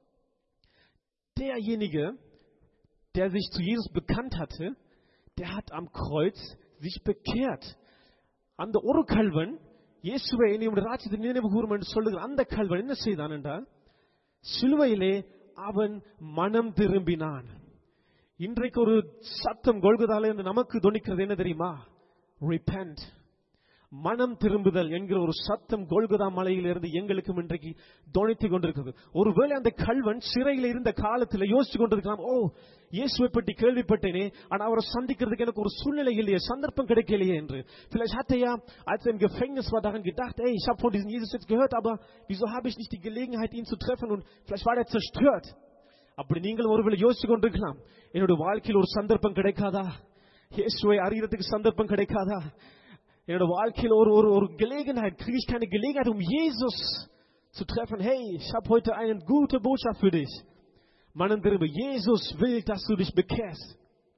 [SPEAKER 3] Derjenige, der sich zu Jesus bekannt hatte, der hat am Kreuz sich bekehrt. அந்த ஒரு கல்வன் இயேசுவை என்னுடைய ராஜ்யத்தை நினைவு கூரும் என்று சொல்லுகிற அந்த கல்வன் என்ன செய்தான் என்றால், சிலுவையிலே அவன் மனம் திரும்பினான். இன்றைக்கு ஒரு சத்தம் கொல்கதால இருந்து நமக்கு தொனிக்கிறது என்ன தெரியுமா? Repent. மனம் திரும்புதல் என்கிற ஒரு சத்தம் கொல்கதா மலையிலிருந்து எங்களுக்கும் இன்றைக்கு தொனித்துக் கொண்டிருக்கிறது. ஒருவேளை அந்த கல்வன் சிறையில் இருந்த காலத்தில் யோசிச்சு கொண்டிருக்கலாம், ஓ இயேசுவை பற்றி கேள்விப்பட்டேனே, ஆனா அவரை சந்திக்கிறதுக்கு எனக்கு ஒரு சூழ்நிலை இல்லையே, சந்தர்ப்பம் கிடைக்கலையே என்று. Vielleicht hat er ja, als er im Gefängnis war, daran gedacht, ey, ich habe von diesem Jesus jetzt gehört, aber wieso habe ich nicht die Gelegenheit, ihn zu treffen, und vielleicht war er zerstört. அப்படி நீங்கள் ஒருவேளை யோசிச்சு கொண்டிருக்கலாம், என்னுடைய வாழ்க்கையில் ஒரு சந்தர்ப்பம் கிடைக்காதா, இயேசுவை அறியறதுக்கு சந்தர்ப்பம் கிடைக்காதா, என்னுடைய வாழ்க்கையில் ஒரு ஒரு ஒரு Gelegenheit, kriege ich keine Gelegenheit, um Jesus zu treffen. Hey, ich habe heute eine gute Botschaft für dich. மனம் திரும்ப. Jesus will, dass du dich bekehrst.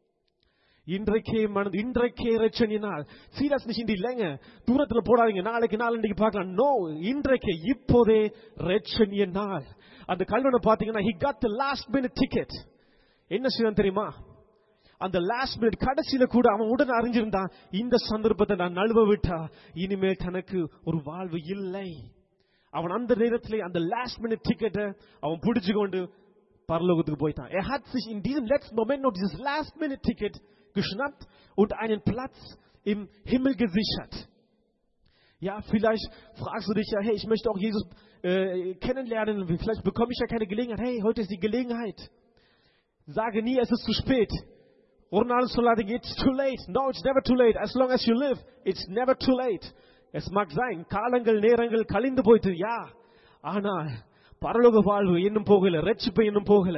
[SPEAKER 3] இன்றைக்கே மனம் இன்றைக்கே ரட்சணியினால். See das nicht in die Länge. தூரத்துல போடாதீங்க, நாளைக்கு நாளைக்கு பார்க்கலாம். No, இன்றைக்கே இப்போதே ரட்சணியினால். அந்த கல்வனை பாத்தீங்கன்னா, he got the last minute ticket. என்ன செய்யணும் தெரியுமா? அந்த லாஸ்ட் மினிட் கடைசியில கூட அவன் உடனே அறிஞ்சிருந்தான், இந்த சந்தர்ப்பத்தை நான் நழுவ விட்டா இனிமேல் தனக்கு ஒரு வாழ்வு இல்லை. அவன் அந்த நேரத்திலே அந்த லாஸ்ட் மினிட் டிக்கெட்டை அவன் பிடிச்சு கொண்டு பரலோகத்துக்கு போயிட்டான். Er hat sich in diesem letzten Moment noch dieses last minute Ticket geschnappt und einen Platz im Himmel gesichert. Ja, vielleicht fragst du dich ja, hey, ich möchte auch Jesus äh, kennenlernen, vielleicht bekomme ich ja keine Gelegenheit. Hey, heute ist die Gelegenheit. Sage nie, es ist zu spät. ஒரு நாள் சொல்லாதீங்க, it's too late. No, it's never too late. As long as you live, it's never too late. Es mag sein, காலங்கள் நேரங்கள் கழிந்து போயிட்டு, யா, ஆனால் பரலோக வாழ்வு இன்னும் போகல, ரட்சிப்பு இன்னும் போகல.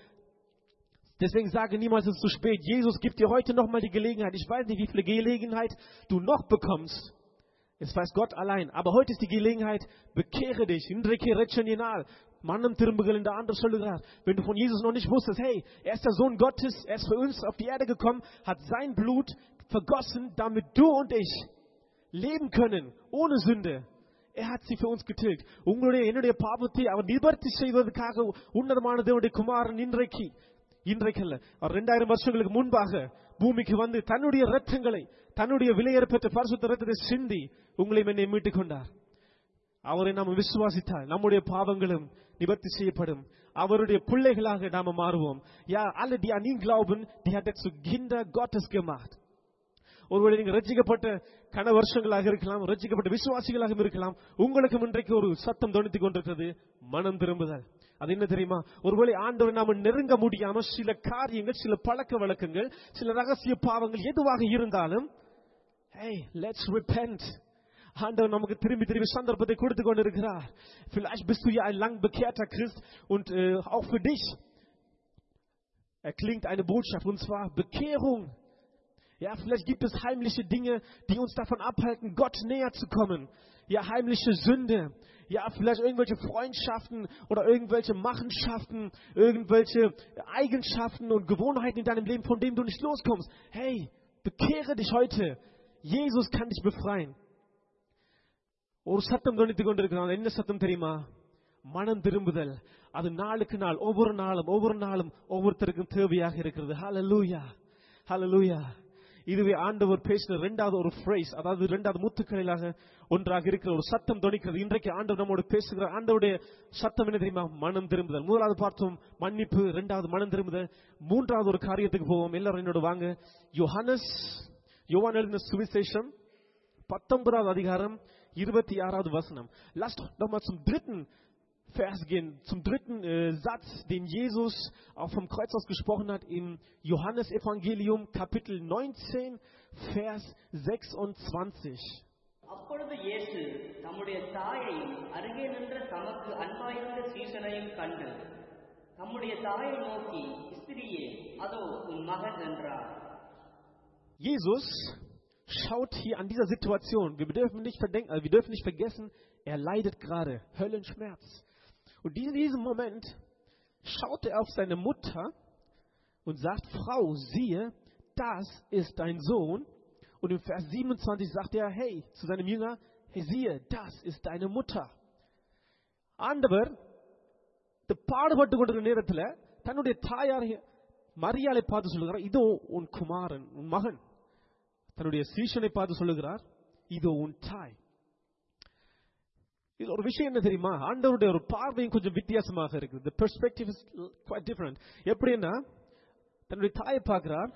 [SPEAKER 3] Deswegen sage niemals, es ist zu spät. Jesus gibt dir heute noch mal die Gelegenheit. Ich weiß nicht, wie viele Gelegenheit du noch bekommst. Es weiß Gott allein. Aber heute ist die Gelegenheit, bekehre dich. இன்றைக்கு ரட்சணியினால் மனம் திரும்புகள் என்று ஆண்டவர் சொல்லுகிறார். Wenn du von Jesus noch nicht wusstest, hey, er ist der Sohn Gottes, er ist für uns auf die Erde gekommen, hat sein Blut vergossen, damit du und ich leben können, ohne Sünde. Er hat sie für uns getilgt. உங்களுடைய என்னுடைய பாவத்தை அவர் நிவர்த்தி செய்வதற்காக உன்னதமான தேவனுடைய குமாரன் இன்றைக்கு இன்றைக்கல்ல இரண்டாயிரம் வருஷங்களுக்கு முன்பாக பூமிக்கு வந்து தன்னுடைய இரத்தங்களை, தன்னுடைய விலையேறப்பெற்ற பரிசுத்த இரத்தத்தை சிந்தி உங்களை என்னை மீட்டுக் கொண்டார். அவரை நாம் விசுவாசித்தால் நம்முடைய பாவங்களும் நிவர்த்தி செய்யப்படும். அவருடைய பிள்ளைகளாக நாம மாறுவோம். Ja, alle die an ihn glauben, die hat er zu Kinder Gottes gemacht. ஒருவேளை நீங்க ரட்சிக்கப்பட்ட கன வருஷங்களாக இருக்கலாம், ரட்சிக்கப்பட்ட விசுவாசிகளாக இருக்கலாம். உங்களுக்கு இன்றைக்கு ஒரு சத்தம் தொனித்துக் கொண்டிருக்கிறது, மனம் திரும்புதல். அது என்ன தெரியுமா? ஒருவேளை ஆண்டவரை நாம நெருங்க முடியாம சில காரியங்கள், சில பழக்க வழக்கங்கள், சில ரகசிய பாவங்கள் எதுவாக இருந்தாலும், hey, let's repent. ஆண்டவர் நமக்கு திரும்பி திரும்பி சந்தர்ப்பத்தை கொடுத்து கொண்டிருக்கிறார். Vielleicht bist du ja ein lang bekehrter Christ und äh, auch für dich erklingt eine Botschaft, und zwar Bekehrung. Ja, vielleicht gibt es heimliche Dinge, die uns davon abhalten, Gott näher zu kommen. Ja, heimliche Sünde. Ja, vielleicht irgendwelche Freundschaften oder irgendwelche Machenschaften, irgendwelche Eigenschaften und Gewohnheiten in deinem Leben, von denen du nicht loskommst. Hey, bekehre dich heute. Jesus kann dich befreien. ஒரு சத்தம் கவனித்துக் கொண்டிருக்கிறான். என்ன சத்தம் தெரியுமா? மனம் திரும்புதல். அது நாளுக்கு நாள், ஒவ்வொரு நாளும் ஒவ்வொரு நாளும் ஒவ்வொருத்தருக்கும் தேவையாக இருக்கிறது. ஹல்லேலூயா, ஹல்லேலூயா. இதுவே ஆண்டவர் பேசின இரண்டாவது ஒரு phrase, அதாவது இரண்டாவது முத்துக்களாக ஒன்றாக இருக்கிற ஒரு சத்தம் தொனிக்கிறது. இன்றைக்கு ஆண்டவர் நம்மோடு பேசுகிறார். ஆண்டவருடைய சத்தம் என்ன தெரியுமா? மனம் திரும்புதல். முதலாவது பார்த்தோம் மன்னிப்பு, இரண்டாவது மனம் திரும்புதல். மூன்றாவது ஒரு காரியத்துக்கு போவோம். எல்லாரும் என்னோட வாங்க. யோவானஸ் யோவான் எழுதின சுவிசேஷம் பத்தொன்பதாவது அதிகாரம் இருபத்தி ஆறாவது வசனம். Lasst doch mal zum dritten Vers gehen, zum dritten äh, Satz, den Jesus auch vom Kreuz aus gesprochen hat, im Johannesevangelium, Kapitel neunzehn, Vers sechsundzwanzig.
[SPEAKER 2] அப்பொழுது இயேசு தம்முடைய தாயையும் அருகே நின்ற தமக்கு அன்பாயிருந்த சீஷனையும் கண்டு தம்முடைய தாயை நோக்கி, ஸ்திரியே, அதோ உன் மகன் என்றார்.
[SPEAKER 3] Jesus schaut hier an dieser Situation. Wir dürfen nicht verdenken, also wir dürfen nicht vergessen, er leidet gerade Höllenschmerz. Und in diesem Moment schaut er auf seine Mutter und sagt, Frau, siehe, das ist dein Sohn. Und im Vers siebenundzwanzig sagt er, hey, zu seinem Jünger, hey, siehe, das ist deine Mutter. ஆண்டவர் இந்த பாடுபட்டு கொண்டிருக்கிற நேரத்தில் தன்னுடைய தாயார் மரியாளை பார்த்து சொல்லுகிறார், இதோ உன் குமாரன், உன் மகன். தன்னுடைய சீஷனை பார்த்து சொல்லுகிறார், இதோ உன் தாய். இது ஒரு விஷயம் என்ன தெரியுமா? ஆண்டவருடைய ஒரு பார்வையும் கொஞ்சம் வித்தியாசமாக இருக்குது. The perspective is quite different. எப்படின்னா, தன்னுடைய தாயை பார்க்கிறார்.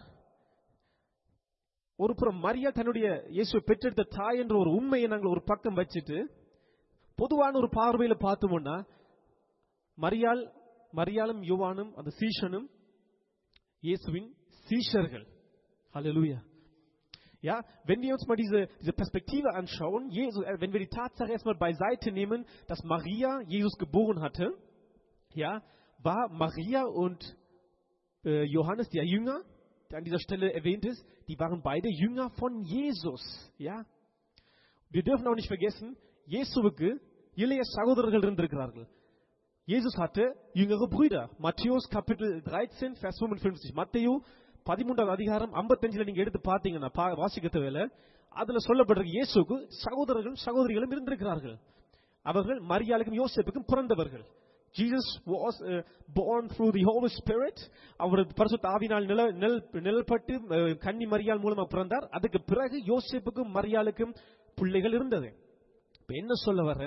[SPEAKER 3] ஒரு புறம் மரியா தன்னுடைய இயேசுவை பெற்றெடுத்த தாய் என்ற ஒரு உண்மையை நாங்கள் ஒரு பக்கம் வச்சுட்டு, பொதுவான ஒரு பார்வையில பார்த்தோம்னா, மரியாள் மரியாளும் யோவானும் அந்த சீஷனும் இயேசுவின் சீஷர்கள். ஹல்லேலூயா. Ja, wenn wir uns mal diese, diese Perspektive anschauen, Jesus, äh, wenn wir die Tatsache erstmal beiseite nehmen, dass Maria Jesus geboren hatte, ja, war Maria und äh, Johannes, der Jünger, der an dieser Stelle erwähnt ist, die waren beide Jünger von Jesus, ja. Wir dürfen auch nicht vergessen, Jesuவுக்கு இளைய சகோதரர்கள் இருந்திருக்கிறார்கள். Jesus hatte jüngere Brüder. Matthäus Kapitel dreizehn, Vers fünfundfünfzig. Matthäus பதிமூன்றாவது அதிகாரம் ஐம்பத்தஞ்சுல நீங்க எடுத்து பார்த்தீங்கன்னா வாசிக்க தேவையில்ல, அதுல சொல்லப்பட்டிருக்கு இயேசுக்கு சகோதரர்களும் சகோதரிகளும் இருந்திருக்கிறார்கள். அவர்கள் மரியாளுக்கும் யோசேப்புக்கும் பிறந்தவர்கள். Jesus was uh, born through the Holy Spirit. அவர் பரிசுத்த ஆவியினால் நில நிழல்பட்டு கன்னி மரியாள் மூலமா பிறந்தார். அதுக்கு பிறகு யோசேப்புக்கும் மரியாளுக்கும் பிள்ளைகள் இருந்தது. இப்ப என்ன சொல்ல வர,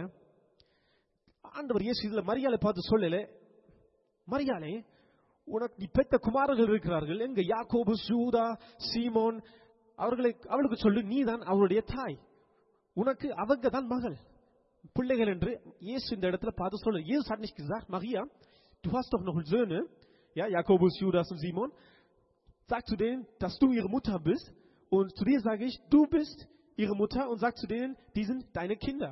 [SPEAKER 3] ஆண்டவர் இயேசு இதுல மரியாளை பார்த்து சொல்லல, மரியாளே, உனக்கு நீ பெத்த குமாரர்கள் இருக்கிறார்கள், எங்க யாக்கோபு, யூதா, சீமோன், அவர்களை அவளுக்கு சொல்லு, நீ தான் அவருடைய தாய், உனக்கு அவங்க தான் மகள், பிள்ளைகள் என்று இயேசு இந்த இடத்துல பார்த்து சொல்ல. Jesus hat nicht gesagt, Maria, du hast doch noch Söhne, ja, Jakobus, Judas und Simon, sag zu denen, dass du ihre Mutter bist, und zu dir sage ich, du bist ihre Mutter, und sag zu denen, die sind deine Kinder.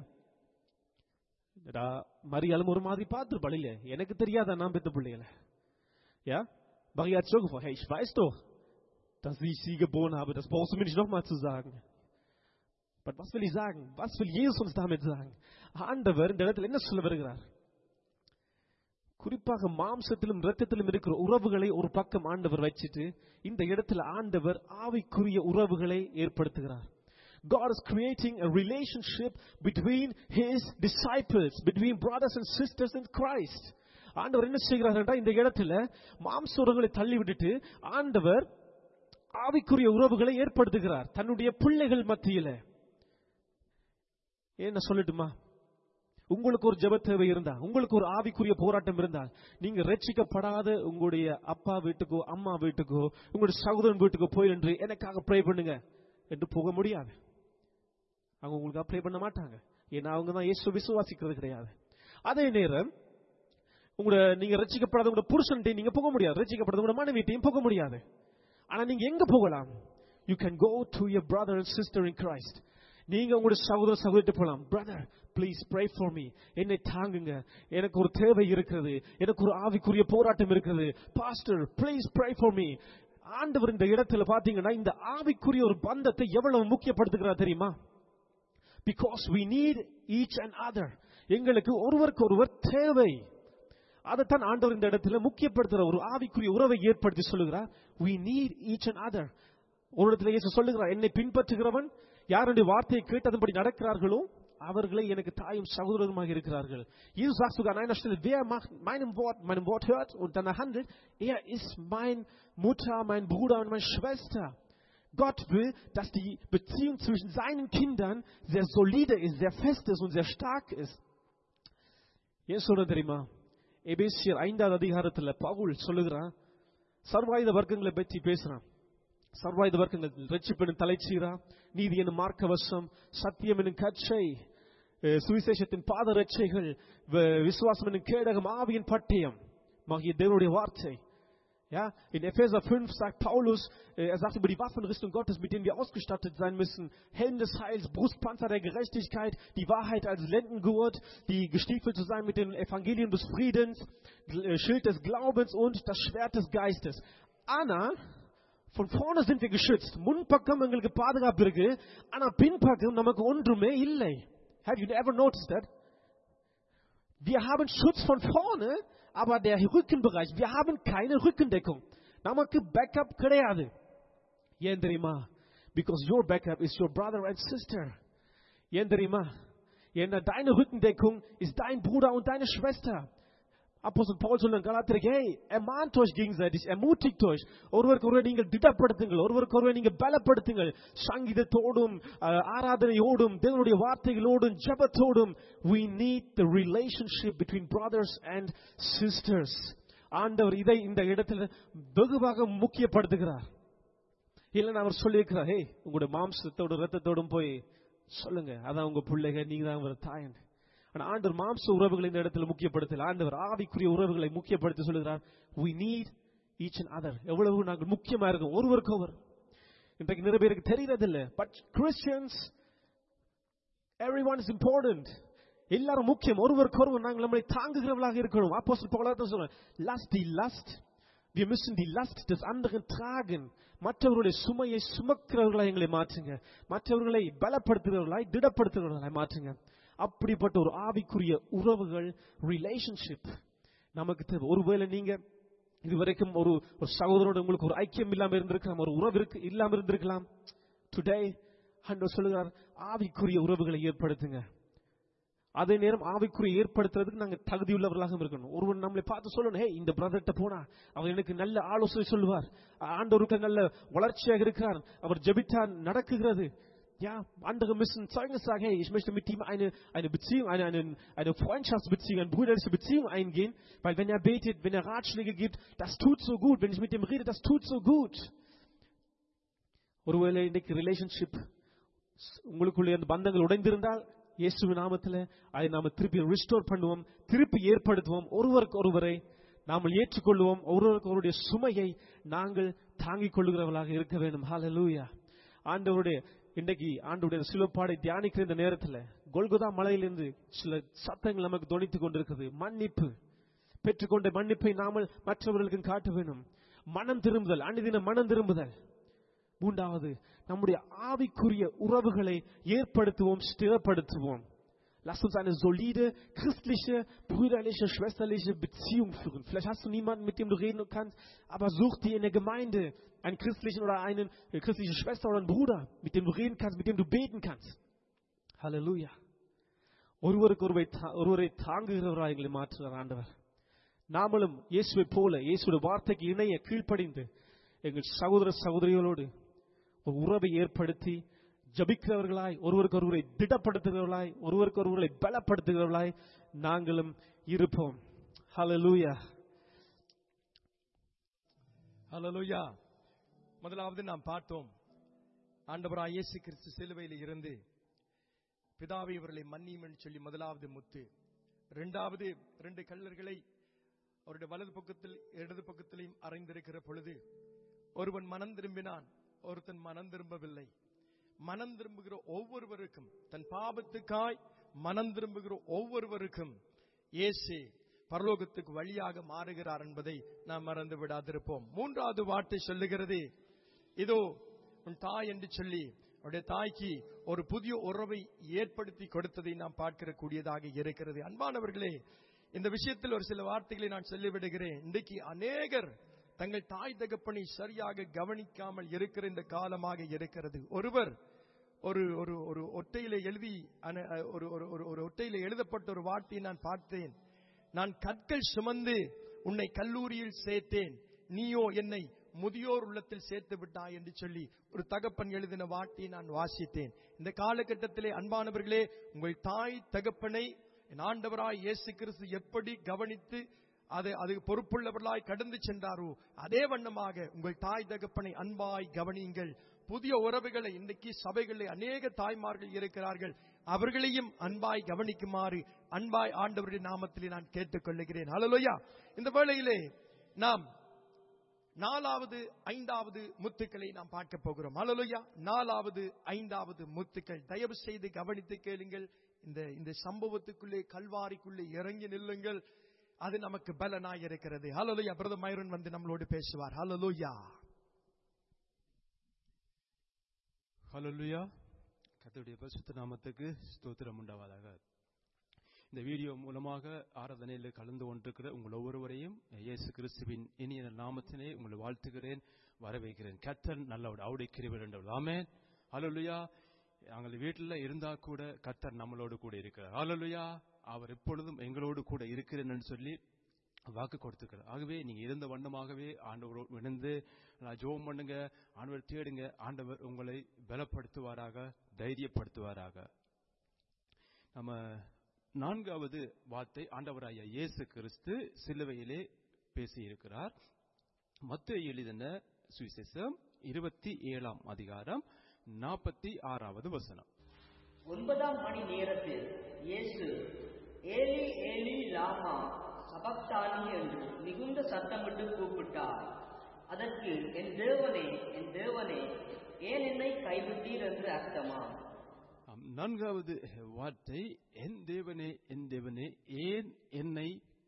[SPEAKER 3] Da மரியாளும் ஒரு மாதிரி பார்த்துருப்பாள், இல்லையா, எனக்கு தெரியாதா நான் பெத்த பிள்ளைகளை. Ja, Maria hat so gefragt, hey, ich weiß doch, dass ich sie geboren habe, das brauchst du mir nicht nochmal zu sagen. Aber was will ich sagen? Was will Jesus uns damit sagen? ஆண்டவர் இந்த இடத்துல என்ன சொல்ல வருகிறார்? குறிப்பாக மாம்சத்திலும் இரத்தத்திலும் இருக்கிற உறவுகளை ஒரு பக்கம் ஆண்டவர் வச்சிட்டு, இந்த இடத்துல ஆண்டவர் ஆவிக்குரிய உறவுகளை ஏற்படுத்துகிறார். God is creating a relationship between his disciples, between brothers and sisters in Christ. ஆண்டவர் என்ன செய்கிறார் என்றால், இந்த இடத்துல மாம்ச உறவுகளை தள்ளி விட்டுட்டு ஆண்டவர் ஆவிக்குரிய உறவுகளை ஏற்படுத்துகிறார் தன்னுடைய பிள்ளைகள் மத்தியில. என்ன சொல்லட்டுமா, உங்களுக்கு ஒரு ஜெப தேவை இருந்தா, உங்களுக்கு ஒரு ஆவிக்குரிய போராட்டம் இருந்தால், நீங்க ரட்சிக்கப்படாத உங்களுடைய அப்பா வீட்டுக்கோ அம்மா வீட்டுக்கோ உங்களுடைய சகோதரன் வீட்டுக்கோ போய் என்று எனக்காக ப்ரே பண்ணுங்க என்று போக முடியாது. அவங்க உங்களுக்காக ப்ரே பண்ண மாட்டாங்க. ஏன்னா அவங்க தான் இயேசு விசுவாசிக்கிறது கிடையாது. அதே நேரம் உங்களோட நீங்க ரட்சிக்கப்படாத உங்களோட புருஷன்கிட்ட நீங்க போக முடியாது, ரட்சிக்கப்படாத உங்களோட மனைவிட்டையும் போக முடியாது. ஆனா நீங்க எங்க போகலாம்? You can go to your brother and sister in Christ. நீங்க உங்களுடைய சகோதர சகோதரிட்டு போலாம், brother please pray for me, என்னை தாங்குங்க, எனக்கு ஒரு தேவை இருக்கிறது, எனக்கு ஒரு ஆவிக்குரிய போராட்டம் இருக்கிறது, pastor please pray for me. ஆண்டவர் இந்த இடத்துல பாத்தீங்கன்னா இந்த ஆவிக்குரிய ஒரு பந்தத்தை எவ்வளவு முக்கியப்படுத்துகிறார் தெரியுமா? Because we need each and other. எங்களுக்கு ஒருவருக்கு ஒருவர் தேவை. அதைத்தான் ஆண்டவர் இந்த இடத்துல முக்கியப்படுத்துற ஒரு ஆவிக்குரிய உறவை ஏற்படுத்தி சொல்லுகிறார். We need each and other. ஒரு இடத்துல இயேசு சொல்லுகிறார், என்னை பின்பற்றுகிறவன் யாருடைய வார்த்தையை கேட்டு அதன்படி நடக்கிறார்களோ அவர்களை எனக்கு தாயும் சகோதரருமாக இருக்கிறார்கள். Jesus sagt sogar an einer Stelle, wer macht meinem Wort, meinem Wort hört und danach handelt, er ist mein Mutter, mein Bruder und meine Schwester. Gott will, dass die Beziehung zwischen seinen Kindern sehr solide ist, sehr fest ist und sehr stark ist. ஏன் சொல்றது தெரியுமா? எபேசியர் ஐந்தாவது அதிகாரத்துல பவுல் சொல்லுகிறான், சர்வாயுத வர்க்கங்களை பற்றி பேசுறான். சர்வாயுத வர்க்கங்கள் ரட்சிப்பின் தலைச்சீரா, நீதி என்னும் மார்க்கவசம், சத்தியம் என்னும் கச்சை, சுவிசேஷத்தின் பாத ரட்சைகள், விசுவாசம் என்னும் கேடகம், ஆவியின் பட்டயம் ஆகிய தேவனுடைய வார்த்தை. Ja, in Epheser fünf sagt Paulus, er sagt über die Waffenrüstung Gottes, mit denen wir ausgestattet sein müssen. Helm des Heils, Brustpanzer der Gerechtigkeit, die Wahrheit als Lendengurt, die gestiefelt zu sein mit dem Evangelium des Friedens, Schild des Glaubens und das Schwert des Geistes. Anna, von vorne sind wir geschützt. முன்பக்கம் எங்களுக்கு பாதுகாப்பு இருக்கு, ஆனா பின்பக்கம் நமக்கு ஒன்றுமே இல்லை. Have you ever noticed that? Wir haben Schutz von vorne, aber der Rückenbereich, wir haben keine Rückendeckung. நமக்கு backup கிடையாது. ஏன் தெரியுமா? Because your backup is your brother and sister. ஏன் தெரியுமா? ஏன்னா deine Rückendeckung ist dein Bruder und deine Schwester. Apostel Paul சொல்றான் கலாத்தியருக்கு, hey, ermahnt euch gegenseitig, ermutigt euch. ஒருவருக்கு ஒருவர் நீங்கள் திடப்படுத்துங்கள், ஒருவருக்கு ஒருவர் நீங்கள் பலப்படுத்துங்கள். சங்கீதத்தோடும் ஆராதனையோடும் தேவனுடைய வார்த்தைகளோடும் ஜெபத்தோடும். We need the relationship between brothers and sisters. ஆண்டவர் இதை இந்த இடத்துல வெகுவாக முக்கியப்படுத்துகிறார். இல்லைன்னா அவர் சொல்லியிருக்கிறார், ஹே, உங்களுடைய மாம்சத்தோடும் ரத்தத்தோடும் போய் சொல்லுங்க, அதான் உங்க பிள்ளைங்க, நீங்க தான் உங்க தாயன். ஆனா ஆண்டவர் மாம்ச உறவுகளை இந்த இடத்துல முக்கியப்படுத்தல, ஆண்டவர் ஆவிக்குரிய உறவுகளை முக்கியப்படுத்தி சொல்லுகிறார். We need each and other. எவ்வளவு நாங்கள் முக்கியமா இருக்கோம் ஒருவருக்கு ஒருவர். இன்றைக்கு நிறைய பேருக்கு தெரியறதில்லை. But Christians, everyone is important. எல்லாரும் முக்கியம். ஒருவருக்கு ஒருவர் நாங்கள் நம்மளை தாங்குகிறவர்களாக இருக்கணும். அப்போஸ்தலன் பவுல் தான் சொல்றார், lasst die Last, wir müssen die Last des anderen tragen. மற்றவர்களுடைய சுமையை சுமக்கிறவர்களாய் எங்களை மாற்றுங்க, மற்றவர்களை பலப்படுத்துகிறவர்களாய் திடப்படுத்துகிறவர்களாய் மாற்றுங்க. அப்படிப்பட்ட ஒரு ஆவிக்குரிய உறவுகள், ரிலேஷன்ஷிப் நமக்கு தேவை. ஒருவேளை நீங்க இதுவரைக்கும் ஒரு ஒரு சகோதரோடு உங்களுக்கு ஒரு ஐக்கியம் இல்லாம இருந்திருக்கலாம், ஒரு உறவு இருக்கு இல்லாம இருந்திருக்கலாம். டுடே ஆண்டவர் சொல்லுகிறார், ஆவிக்குரிய உறவுகளை ஏற்படுத்துங்க. அதே நேரம் ஆவிக்குரிய ஏற்படுத்துறதுக்கு நாங்க தகுதியுள்ளவர்களாக இருக்கணும். ஒருவன் நம்மளை பார்த்து சொல்லணும், ஹே, இந்த பிரதர்ட்ட போனா அவர் எனக்கு நல்ல ஆலோசனை சொல்லுவார், ஆண்டவருக்கு நல்ல வளர்ச்சியாக இருக்கிறார், அவர் ஜெபித்தா நடக்குகிறது. Ja, andere müssen Zeugnis sagen, hey, ich möchte mit ihm eine, eine Beziehung, eine, eine, eine Freundschaftsbeziehung, eine brüderliche Beziehung eingehen, weil wenn er betet, wenn er Ratschläge gibt, das tut so gut, wenn ich mit ihm rede, das tut so gut. ஒருவேளை இன்னைக்கு relationship உங்களுக்குள்ளே அந்த பந்தங்கள் உடைந்திருந்தால், இயேசுவின் நாமத்தில் அதை நாம திருப்பி ரிஸ்டோர் பண்ணுவோம், திருப்பி ஏற்படுத்துவோம். ஒருவருக்கு ஒருவரை நாம் ஏற்றுக்கொள்வோம், ஒருவருக்கு ஒருவருடைய சுமையை நாங்கள் தாங்கிக் கொள்ளுகிறவர்களாக இருக்க வேண்டும். ஹல்லேலூயா. ஆண்டவருடைய இன்றைக்கு ஆண்டவருடைய சிலுவைப்பாடை தியானிக்கிற இந்த நேரத்தில் கொல்கொதா மலையிலிருந்து சில சத்தங்கள் நமக்கு தொனித்துக் கொண்டிருக்கிறது. மன்னிப்பு பெற்றுக்கொண்ட மன்னிப்பை நாமல் மற்றவர்களுக்கு காட்ட வேண்டும். மனம் திரும்புதல், அனுதின மனம் திரும்புதல். மூன்றாவது, நம்முடைய ஆவிக்குரிய உறவுகளை ஏற்படுத்துவோம், ஸ்திரப்படுத்துவோம். Lass uns eine solide, christliche, brüderliche, schwesterliche Beziehung führen. Vielleicht hast du niemanden, mit dem du reden kannst, aber such dir in der Gemeinde einen christlichen oder eine christliche Schwester oder einen Bruder, mit dem du reden kannst, mit dem du beten kannst. Halleluja. ஒருவருக்கு ஒருவரை தாங்குகிறவராய் எங்களை மாற்றுகிறார் ஆண்டவர். நாமளும் இயேசுவை போல இயேசுடைய வார்த்தைக்கு இணைய கீழ்ப்படிந்து எங்கள் சகோதர சகோதரிகளோடு ஒரு உறவை ஏற்படுத்தி ஜபிக்கிறவர்களாய், ஒருவருக்கு ஒருவரை திடப்படுத்துகிறவர்களாய், ஒருவருக்கு ஒருவரை பலப்படுத்துகிறவர்களாய் நாங்களும் இருப்போம். ஹல்லேலூயா.
[SPEAKER 1] ஹல்லேலூயா. முதலாவது நாம் பார்த்தோம், ஆண்டவராகிய இயேசு கிறிஸ்து சிலுவையில் இருந்து பிதாவை இவர்களை மன்னியும் என்று சொல்லி முதலாவது முத்து. இரண்டாவது, இரண்டு கல்லர்களை அவருடைய வலது பக்கத்தில் இடது பக்கத்திலையும் அறைந்திருக்கிற பொழுது ஒருவன் மனம் திரும்பினான், ஒருத்தன் மனம் திரும்பவில்லை. மனம் திரும்புகிற ஒவ்வொருவருக்கும், தன் பாவத்துக்காய் மனம் திரும்புகிற ஒவ்வொருவருக்கும் இயேசு பரலோகத்துக்கு வழியாக மாறுகிறார் என்பதை நாம் மறந்து விடாதிருப்போம். மூன்றாவது வார்த்தை சொல்லுகிறது, இதோ உன் தாய் என்று சொல்லி அவருடைய தாய்க்கு ஒரு புதிய உறவை ஏற்படுத்தி கொடுத்ததை நாம் பார்க்கிற கூடியதாக இருக்கிறது. அன்பானவர்களே, இந்த விஷயத்தில் ஒரு சில வார்த்தைகளை நான் சொல்லிவிடுகிறேன். இன்றைக்கு அநேகர் தங்கள் தாய் தகப்பனை சரியாக கவனிக்காமல் இருக்கிற இந்த காலமாக இருக்கிறது. ஒருவர் ஒரு ஒரு ஒரு ஒட்டையில எழுதி ஒரு ஒரு ஒட்டையில எழுதப்பட்ட ஒரு வார்த்தையை நான் பார்த்தேன். நான் கற்கள் சுமந்து உன்னை கல்லூரியில் சேர்த்தேன், நீயோ என்னை முதியோர் உள்ளத்தில் சேர்த்து விட்டாய் என்று சொல்லி ஒரு தகப்பன் எழுதின வார்த்தையை நான் வாசித்தேன். இந்த காலகட்டத்திலே அன்பானவர்களே, உங்கள் தாய் தகப்பனை ஆண்டவராய் இயேசு கிறிஸ்து எப்படி கவனித்து அது அது பொறுப்புள்ளவர்களாய் கடந்து சென்றாரோ அதே வண்ணமாக உங்கள் தாய் தகப்பனை அன்பாய் கவனியுங்கள். புதிய உறவுகளை இன்றைக்கு சபைகளில் அநேக தாய்மார்கள் இருக்கிறார்கள், அவர்களையும் அன்பாய் கவனிக்குமாறு அன்பாய் ஆண்டவருடைய நாமத்திலே நான் கேட்டுக்கொள்ளுகிறேன். ஹல்லேலூயா. இந்த வேளையிலே நாம் நாலாவது ஐந்தாவது முத்துக்களை நாம் பார்க்க போகிறோம். ஹல்லேலூயா. நாலாவது ஐந்தாவது முத்துக்கள் தயவு செய்து கவனித்து கேளுங்கள். இந்த இந்த சம்பவத்துக்குள்ளே கல்வாரிக்குள்ளே இறங்கி நில்லுங்கள், அது நமக்கு பலனாய் இருக்கிறது. ஹல்லேலூயா. பிரதர் மைரன் வந்து நம்மளோடு பேசுவார். ஹல்லேலூயா.
[SPEAKER 3] ஹல்லேலூயா. கர்த்தருடைய பரிசுத்த நாமத்துக்கு ஸ்தோத்திரம் உண்டாவதாக. இந்த வீடியோ மூலமாக ஆராதனையில் கலந்து கொண்டிருக்கிற உங்கள் ஒவ்வொருவரையும் இயேசு கிறிஸ்துவின் இனிய நாமத்திலே உங்களை வாழ்த்துகிறேன், வரவேற்கிறேன். கர்த்தர் நல்லவர், அவருடைய கிருபை இரண்டவர். ஆமென். ஹல்லேலூயா. நாங்கள் வீட்டில் இருந்தா கூட கர்த்தர் நம்மளோடு கூட இருக்கிறார். ஹல்லேலூயா. அவர் எப்பொழுதும் எங்களோடு கூட இருக்கிறேன் என்று சொல்லி வாக்கு கொடுத்துக்கிறார். ஆகவே நீங்க இருந்த வண்ணமாகவே ஆண்டவரோடு இணைந்து ஜெபம் பண்ணுங்க, ஆண்டவர் தேடுங்க. ஆண்டவர் உங்களை பலப்படுத்துவாராக, தைரியப்படுத்துவாராக. நம்ம நான்காவது வார்த்தை ஆண்டவராகிய இயேசு கிறிஸ்து சிலுவையிலே பேசியிருக்கிறார். மத்தேயு எழுதின சுவிசேஷம் இருபத்தி ஏழாம் அதிகாரம் நாற்பத்தி ஆறாவது வசனம்.
[SPEAKER 2] ஒன்பதாம் மணி நேரத்தில் இயேசு ஏலி ஏலி லாமா சபக்தானி என்று மிகுந்த சத்தமிட்டு கூப்பிட்டார். அதற்கு என் தேவனே என் தேவனே ஏன் என்னை கைவிட்டீர் என்று அர்த்தமா?
[SPEAKER 3] நான்காவது வார்த்தை என் தேவனே என் தேவனே ஏன் என்னை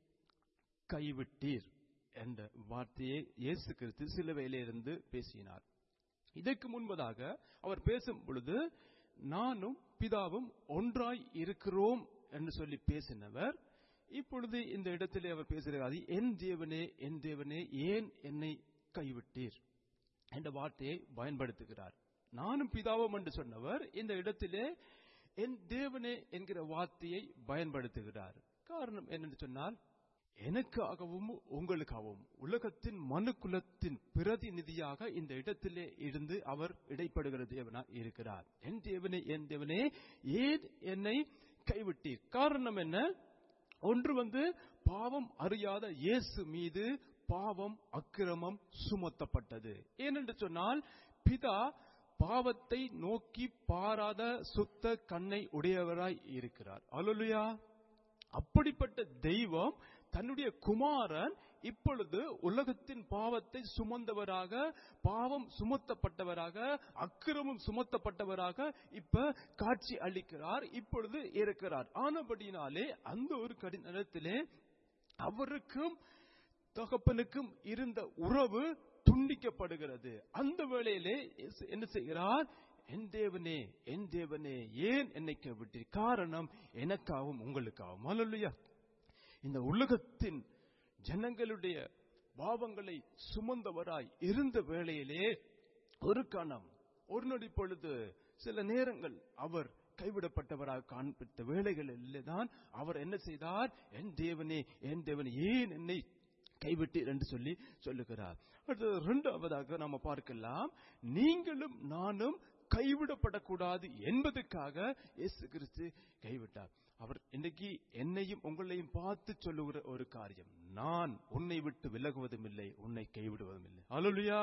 [SPEAKER 3] கைவிட்டீர் என்ற வார்த்தையை இயேசு கிறிஸ்து சிலுவையிலிருந்து பேசினார். இதற்கு முன்பதாக அவர் பேசும் பொழுது நானும் பிதாவும் ஒன்றாய் இருக்கிறோம் என்று சொல்லி பேசினவர் இப்பொழுது இந்த இடத்திலே அவர் பேசுகிறார், என் தேவனே என் தேவனே ஏன் என்னை கைவிட்டீர் என்ற வார்த்தையை பயன்படுத்துகிறார். நானும் பிதாவும் என்று சொன்னவர் இந்த இடத்திலே என் தேவனே என்கிற வார்த்தையை பயன்படுத்துகிறார். காரணம் என்னென்று சொன்னால், எனக்காகவும் உங்களுக்காகவும் உலகத்தின் மனுக்குலத்தின் பிரதிநிதியாக இந்த இடத்திலே இருந்து அவர் இடைப்படுகிற தேவனா இருக்கிறார். என் தேவனே என் தேவனே ஏன் என்னை கைவிட்டீர். காரணம் என்ன? ஒன்று வந்து பாவம் அறியாத இயேசு மீது பாவம் அக்கிரமம் சுமத்தப்பட்டது. ஏனென்று சொன்னால், பிதா பாவத்தை நோக்கி பாராத சுத்த கண்ணை உடையவராய் இருக்கிறார். அல்லேலூயா. அப்படிப்பட்ட தெய்வம் தன்னுடைய குமாரன் இப்பொழுது உலகத்தின் பாவத்தை சுமந்தவராக, பாவம் சுமத்தப்பட்டவராக, அக்கிரமம் சுமத்தப்பட்டவராக இப்ப காட்சி அளிக்கிறார், இப்பொழுது இருக்கிறார். ஆனபடினாலே அந்த ஒரு கடினத்திலே அவருக்கும் தகப்பனுக்கும் இருந்த உறவு துண்டிக்கப்படுகிறது. அந்த வேளையிலே என்ன செய்கிறார்? என் தேவனே என் தேவனே ஏன் என்னை கைவிட்டீர். காரணம் எனக்காகவும் உங்களுக்காகவும். அல்லேலூயா. இந்த உலகத்தின் ஜனங்களுடைய பாவங்களை சுமந்தவராய் இருந்த வேளையிலே ஒரு கணம், ஒரு நொடி பொழுது, சில நேரங்கள் அவர் கைவிடப்பட்டவராக காண்பித்த வேளைகளில் தான் அவர் என்ன செய்தார்? என் தேவனே என் தேவனே ஏன் என்னை கைவிட்டீர் என்று சொல்லி சொல்லுகிறார். அடுத்தது இரண்டாவதாக நாம பார்க்கலாம், நீங்களும் நானும் கைவிடப்படக்கூடாது என்பதற்காக இயேசு கிறிஸ்து கைவிட்டார். அவர் இன்றைக்கு என்னையும் உங்களையும் பார்த்து சொல்லுகிற ஒரு காரியம், நான் உன்னை விட்டு விலகுவதும் இல்லை, உன்னை கைவிடுவதும் இல்லை. அல்லேலூயா.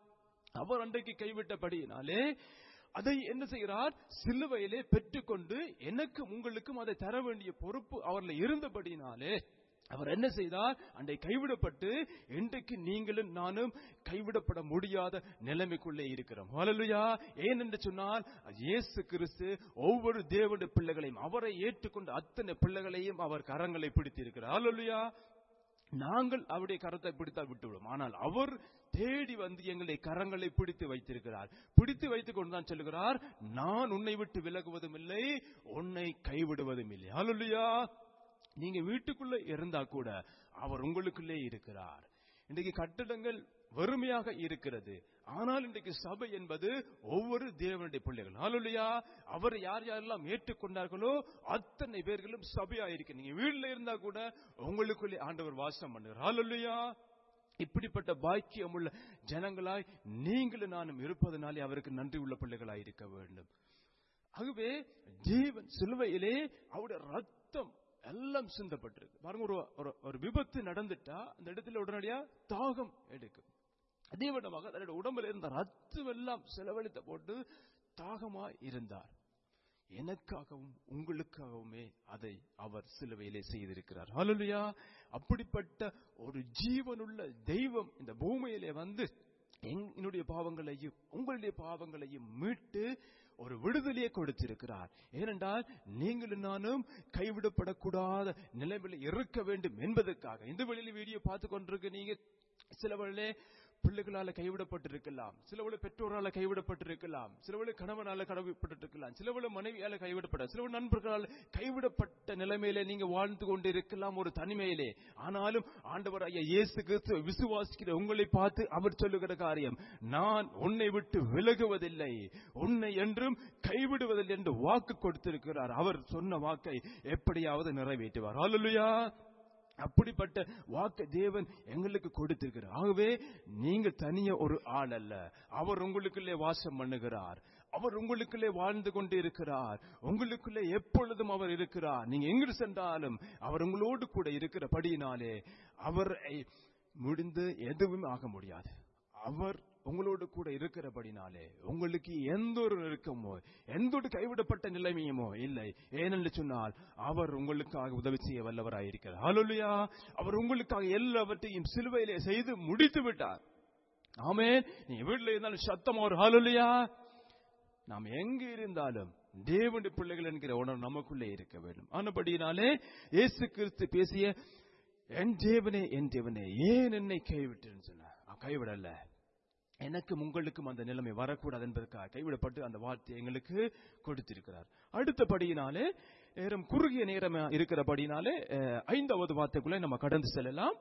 [SPEAKER 3] அவர் அன்றைக்கு கைவிட்டபடியினாலே அதை என்ன செய்கிறார்? சிலுவையிலே பெற்றுக்கொண்டு எனக்கும் உங்களுக்கும் அதை தர வேண்டிய பொறுப்பு அவர்ல இருந்தபடினாலே
[SPEAKER 1] அவர் என்ன செய்தார்? அன்றை கைவிடப்பட்டு இன்றைக்கு நீங்களும் நானும் கைவிடப்பட முடியாத நிலைமைக்குள்ளே இருக்கிறோம். ஹல்லேலூயா. ஏன் என்று சொன்னால் இயேசு கிறிஸ்து ஒவ்வொரு தேவனுடைய பிள்ளைகளையும், அவரை ஏற்றுக்கொண்ட அத்தனை பிள்ளைகளையும் அவர் கரங்களை பிடித்து இருக்கிறார். ஹல்லேலூயா. நாங்கள் அவருடைய கரத்தை பிடித்தால் விட்டுவிடும். ஆனால் அவர் தேடி வந்து எங்களை கரங்களை பிடித்து வைத்திருக்கிறார். பிடித்து வைத்துக் கொண்டுதான் சொல்லுகிறார், நான் உன்னை விட்டு விலகுவதும் இல்லை, உன்னை கைவிடுவதும் இல்லை. ஹல்லேலூயா. நீங்க வீட்டுக்குள்ள இருந்தா கூட அவர் உங்களுக்குள்ளே இருக்கிறார். இன்றைக்கு கட்டடங்கள் வெறுமையாக இருக்கிறது, ஆனால் இன்றைக்கு சபை என்பது ஒவ்வொரு தேவனுடைய பிள்ளைகள். ஹல்லேலூயா. அவர் யார் யாரெல்லாம் ஏற்றுக்கொண்டார்களோ அத்தனை பேர்களும் சபையா இருக்கு. நீங்க வீட்டில் இருந்தா கூட உங்களுக்குள்ளே ஆண்டவர் வாசம் பண்ணுகிறார். ஹல்லேலூயா. இப்படிப்பட்ட பாக்கியம் உள்ள ஜனங்களாய் நீங்களும் நானும் இருப்பதனாலே அவருக்கு நன்றி உள்ள பிள்ளைகளாய் இருக்க வேண்டும். ஆகவே ஜீவன் சிலுவையிலே அவருடைய ரத்தம் எல்லாம் சிந்தப்பட்டிருக்கு. பாருங்க, ஒரு ஒரு விபத்து நடந்துட்டா அந்த இடத்துல உடனடியா தாகம் எடுக்கும். அதே விதமாக தன்னுடைய உடம்புல இருந்த ரத்தம் எல்லாம் செலவழித்த போட்டு தாகமாய் இருந்தார். எனக்காகவும் உங்களுக்காகவுமே அதை அவர் சிலுவையிலே செய்திருக்கிறார். ஹல்லேலூயா. அப்படிப்பட்ட ஒரு ஜீவனுள்ள தெய்வம் இந்த பூமியிலே வந்து என்னுடைய பாவங்களையும் உங்களுடைய பாவங்களையும் மீட்டு ஒரு விடுதலையை கொடுத்திருக்கிறார். ஏனென்றால் நீங்களும் நானும் கைவிடப்படக்கூடாத நிலைமையில் இருக்க வேண்டும் என்பதற்காக. இந்த வழியில் வீடியோ பார்த்து கொண்டிருக்க நீங்க சில வழியிலே பிள்ளைகளால கைவிடப்பட்டிருக்கலாம், சிலவள பெற்றோரால கைவிடப்பட்டிருக்கலாம், சிலவள கணவனால கைவிடப்பட்டிருக்கலாம், சிலவள மனைவியால கைவிடப்பட்ட, சிலவள நண்பர்களால் கைவிடப்பட்ட நிலைமையிலே நீங்க வாழ்ந்து கொண்டு இருக்கலாம் ஒரு தனிமையிலே. ஆனாலும் ஆண்டவர் ஐயா இயேசு கிறிஸ்து விசுவாசிக்கிற உங்களை பார்த்து அவர் சொல்லுகிற காரியம், நான் உன்னை விட்டு விலகுவதில்லை, உன்னை என்றும் கைவிடுவதில்லை என்று வாக்கு கொடுத்திருக்கிறார். அவர் சொன்ன வாக்கை எப்படியாவது நிறைவேற்றுவார். ஹல்லேலூயா. அப்படிப்பட்ட வாக்கு தேவன் எங்களுக்கு கொடுத்திருக்கிறார். ஆகவே நீங்க தனிய ஒரு ஆள் அல்ல, அவர் உங்களுக்குள்ளே வாசம் பண்ணுகிறார், அவர் உங்களுக்குள்ளே வாழ்ந்து கொண்டு இருக்கிறார், உங்களுக்குள்ளே எப்பொழுதும் அவர் இருக்கிறார். நீங்க எங்கு சென்றாலும் அவர் உங்களோடு கூட இருக்கிறபடியினாலே அவரை முடிந்து எதுவும் ஆக முடியாது. அவர் உங்களோடு கூட இருக்கிறபடினாலே உங்களுக்கு எந்த ஒரு நெருக்கமோ எந்த ஒரு கைவிடப்பட்ட நிலைமையுமோ இல்லை. ஏனென்று சொன்னால் அவர் உங்களுக்காக உதவி செய்ய வல்லவராயிருக்கிறார். ஹல்லேலூயா. அவர் உங்களுக்காக எல்லாவற்றையும் சிலுவையிலே செய்து முடித்து விட்டார். ஆமென். நீங்க வீட்டில் இருந்தாலும் சத்தமா ஒரு ஹல்லேலூயா. நாம் எங்க இருந்தாலும் தேவனுடைய பிள்ளைகள் என்கிற உணர்வு நமக்குள்ளே இருக்க வேண்டும். ஆனபடியினாலே இயேசு கிறிஸ்து பேசிய என் தேவனே என் தேவனே ஏன் என்னை கைவிட்டேன்னு சொன்ன, கைவிடல, எனக்கும் உங்களுக்கும் அந்த நிலைமை வரக்கூடாது என்பதற்காக கைவிடப்பட்டு அந்த வார்த்தை எங்களுக்கு கொடுத்திருக்கிறார். அடுத்தபடியினாலே நேரம் குறுகிய நேரம் இருக்கிறபடினாலே ஐந்தாவது வார்த்தைக்குள்ளே நம்ம கடந்து செல்லலாம்.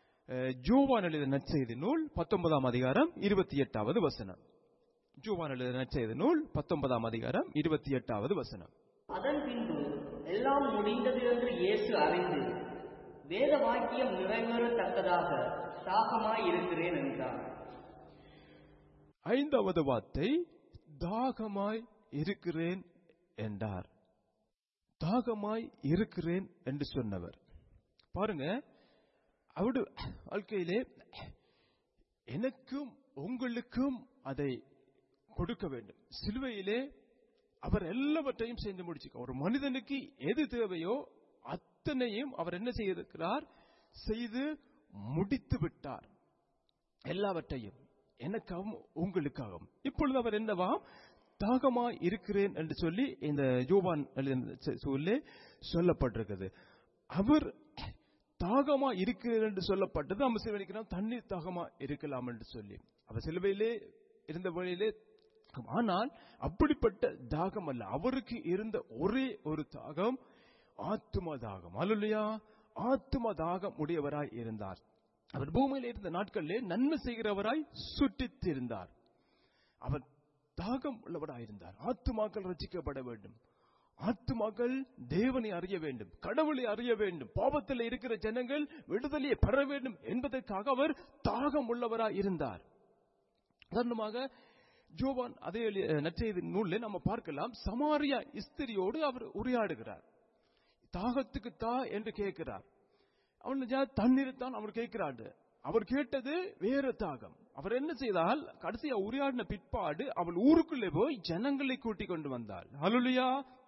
[SPEAKER 1] யோவான் எழுதிய நற்செய்தி நூல் பத்தொன்பதாம் அதிகாரம் இருபத்தி எட்டாவது வசனம். யோவான் எழுதிய நற்செய்தி நூல் பத்தொன்பதாம் அதிகாரம் இருபத்தி எட்டாவது வசனம்.
[SPEAKER 2] அதன் பின்பு எல்லாம் முடிந்தது என்று இயேசு அறிந்து வேத வாக்கியம் நிறைவேறத்தக்கதாக தாகமாய் இருக்கிறேன் என்றார்.
[SPEAKER 1] ஐந்தாவது வார்த்தை தாகமாய் இருக்கிறேன் என்றார். தாகமாய் இருக்கிறேன் என்று சொன்னவர் பாருங்க, அவருடைய வாழ்க்கையிலே எனக்கும் உங்களுக்கும் அதை கொடுக்க வேண்டும். சிலுவையிலே அவர் எல்லாவற்றையும் செய்து முடிச்சுக்க. ஒரு மனிதனுக்கு எது தேவையோ அத்தனையும் அவர் என்ன செய்திருக்கிறார், செய்து முடித்து விட்டார். எல்லாவற்றையும் எனக்காகவும் உங்களுக்காகவும். இப்பொழுது அவர் என்னவாம், தாகமாய் இருக்கிறேன் என்று சொல்லி இந்த யோவான் சொல்லி சொல்லப்பட்டிருக்கிறது. அவர் தாகமா இருக்கிறேன் என்று சொல்லப்பட்டது. நம்ம சிலுவையில் தண்ணீர் தாகமா இருக்கலாம் என்று சொல்லி அவர் சிலுவையிலே இருந்த வழியிலே. ஆனால் அப்படிப்பட்ட தாகம் அல்ல, அவருக்கு இருந்த ஒரே ஒரு தாகம் ஆத்தும தாகம். அல்லேலூயா. ஆத்தும தாகம் உடையவராய் இருந்தார். அவர் பூமியில் இருந்த நாட்களிலே நன்மை செய்கிறவராய் சுற்றித் இருந்தார். அவர் தாகம் உள்ளவராயிருந்தார். ஆத்துமாக்கள் ரட்சிக்கப்பட வேண்டும், ஆத்துமாக்கள் தேவனை அறிய வேண்டும், கடவுளை அறிய வேண்டும், பாவத்தில் இருக்கிற ஜனங்கள் விடுதலையை பெற வேண்டும் என்பதற்காக அவர் தாகம் உள்ளவராய் இருந்தார். உதாரணமாக யோவான் அதே நற்செய்தி நூலில் நம்ம பார்க்கலாம், சமாரியா ஸ்திரியோடு அவர் உரையாடுகிறார். தாகத்துக்கு தா என்று கேட்கிறார். அவன் தண்ணீர் தான் அவர் கேட்கிறார். அவர் கேட்டது வேற தாகம். அவர் என்ன செய்தால், கடைசியா உரையாடின பிற்பாடு அவள் ஊருக்குள்ளே போய் ஜனங்களை கூட்டிக் கொண்டு வந்தாள். ஹல்லேலூயா.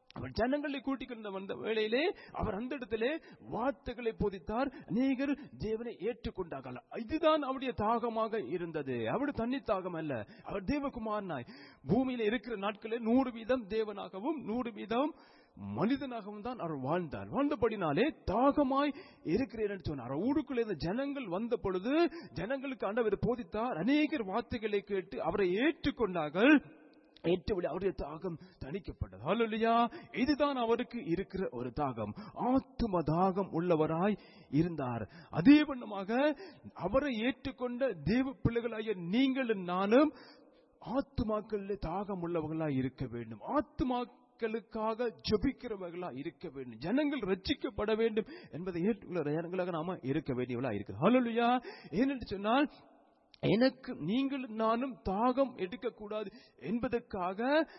[SPEAKER 4] அவர் ஜனங்களை கூட்டிக் கொண்ட வந்த வேளையிலே அவர் அந்த இடத்திலே வார்த்தைகளை போதித்தார். அநேகர் தேவனை ஏற்றுக்கொண்டார்கள். இதுதான் அவருடைய தாகமாக இருந்தது. அவர் தண்ணி தாகம் அல்ல, அவர் தேவகுமாரனாய் பூமியில இருக்கிற நாட்களில் நூறு வீதம் தேவனாகவும் நூறு வீதம் மனிதனாகவும் தான் அவர் வாழ்ந்தார். வாழ்ந்தபடினாலே தாகமாய் இருக்கிறேன் என்று சொன்னார். ஊருக்குள்ள இருந்த ஜனங்கள் வந்த பொழுது ஜனங்களுக்கு ஆண்டவர் போதித்தார். அநேகர் வார்த்தைகளை கேட்டு அவரை ஏற்றுக்கொண்டார்கள். ஏற்றுவிட அவருடைய தாகம் தணிக்கப்பட்டது. ஹல்லேலூயா. இதுதான் அவருக்கு இருக்கிற ஒரு தாகம். ஆத்தும தாகம் உள்ளவராய் இருந்தார். அதே வண்ணமாக அவரை ஏற்றுக்கொண்ட தேவ பிள்ளைகளாகிய நீங்களும் நானும் ஆத்துமாக்களிலே தாகம் உள்ளவர்களாய் இருக்க வேண்டும். ஆத்துமாக்களுக்காக ஜெபிக்கிறவர்களா இருக்க வேண்டும். ஜனங்கள் ரட்சிக்கப்பட வேண்டும் என்பதை ஏற்றுள்ள ஜனங்களாக நாம இருக்க வேண்டியவர்களா இருக்கிறோம். ஹல்லேலூயா. ஏனென்று சொன்னால் எனக்கு நீங்கள் நானும் தாகம் எடுக்கக்கூடாது என்பதற்காக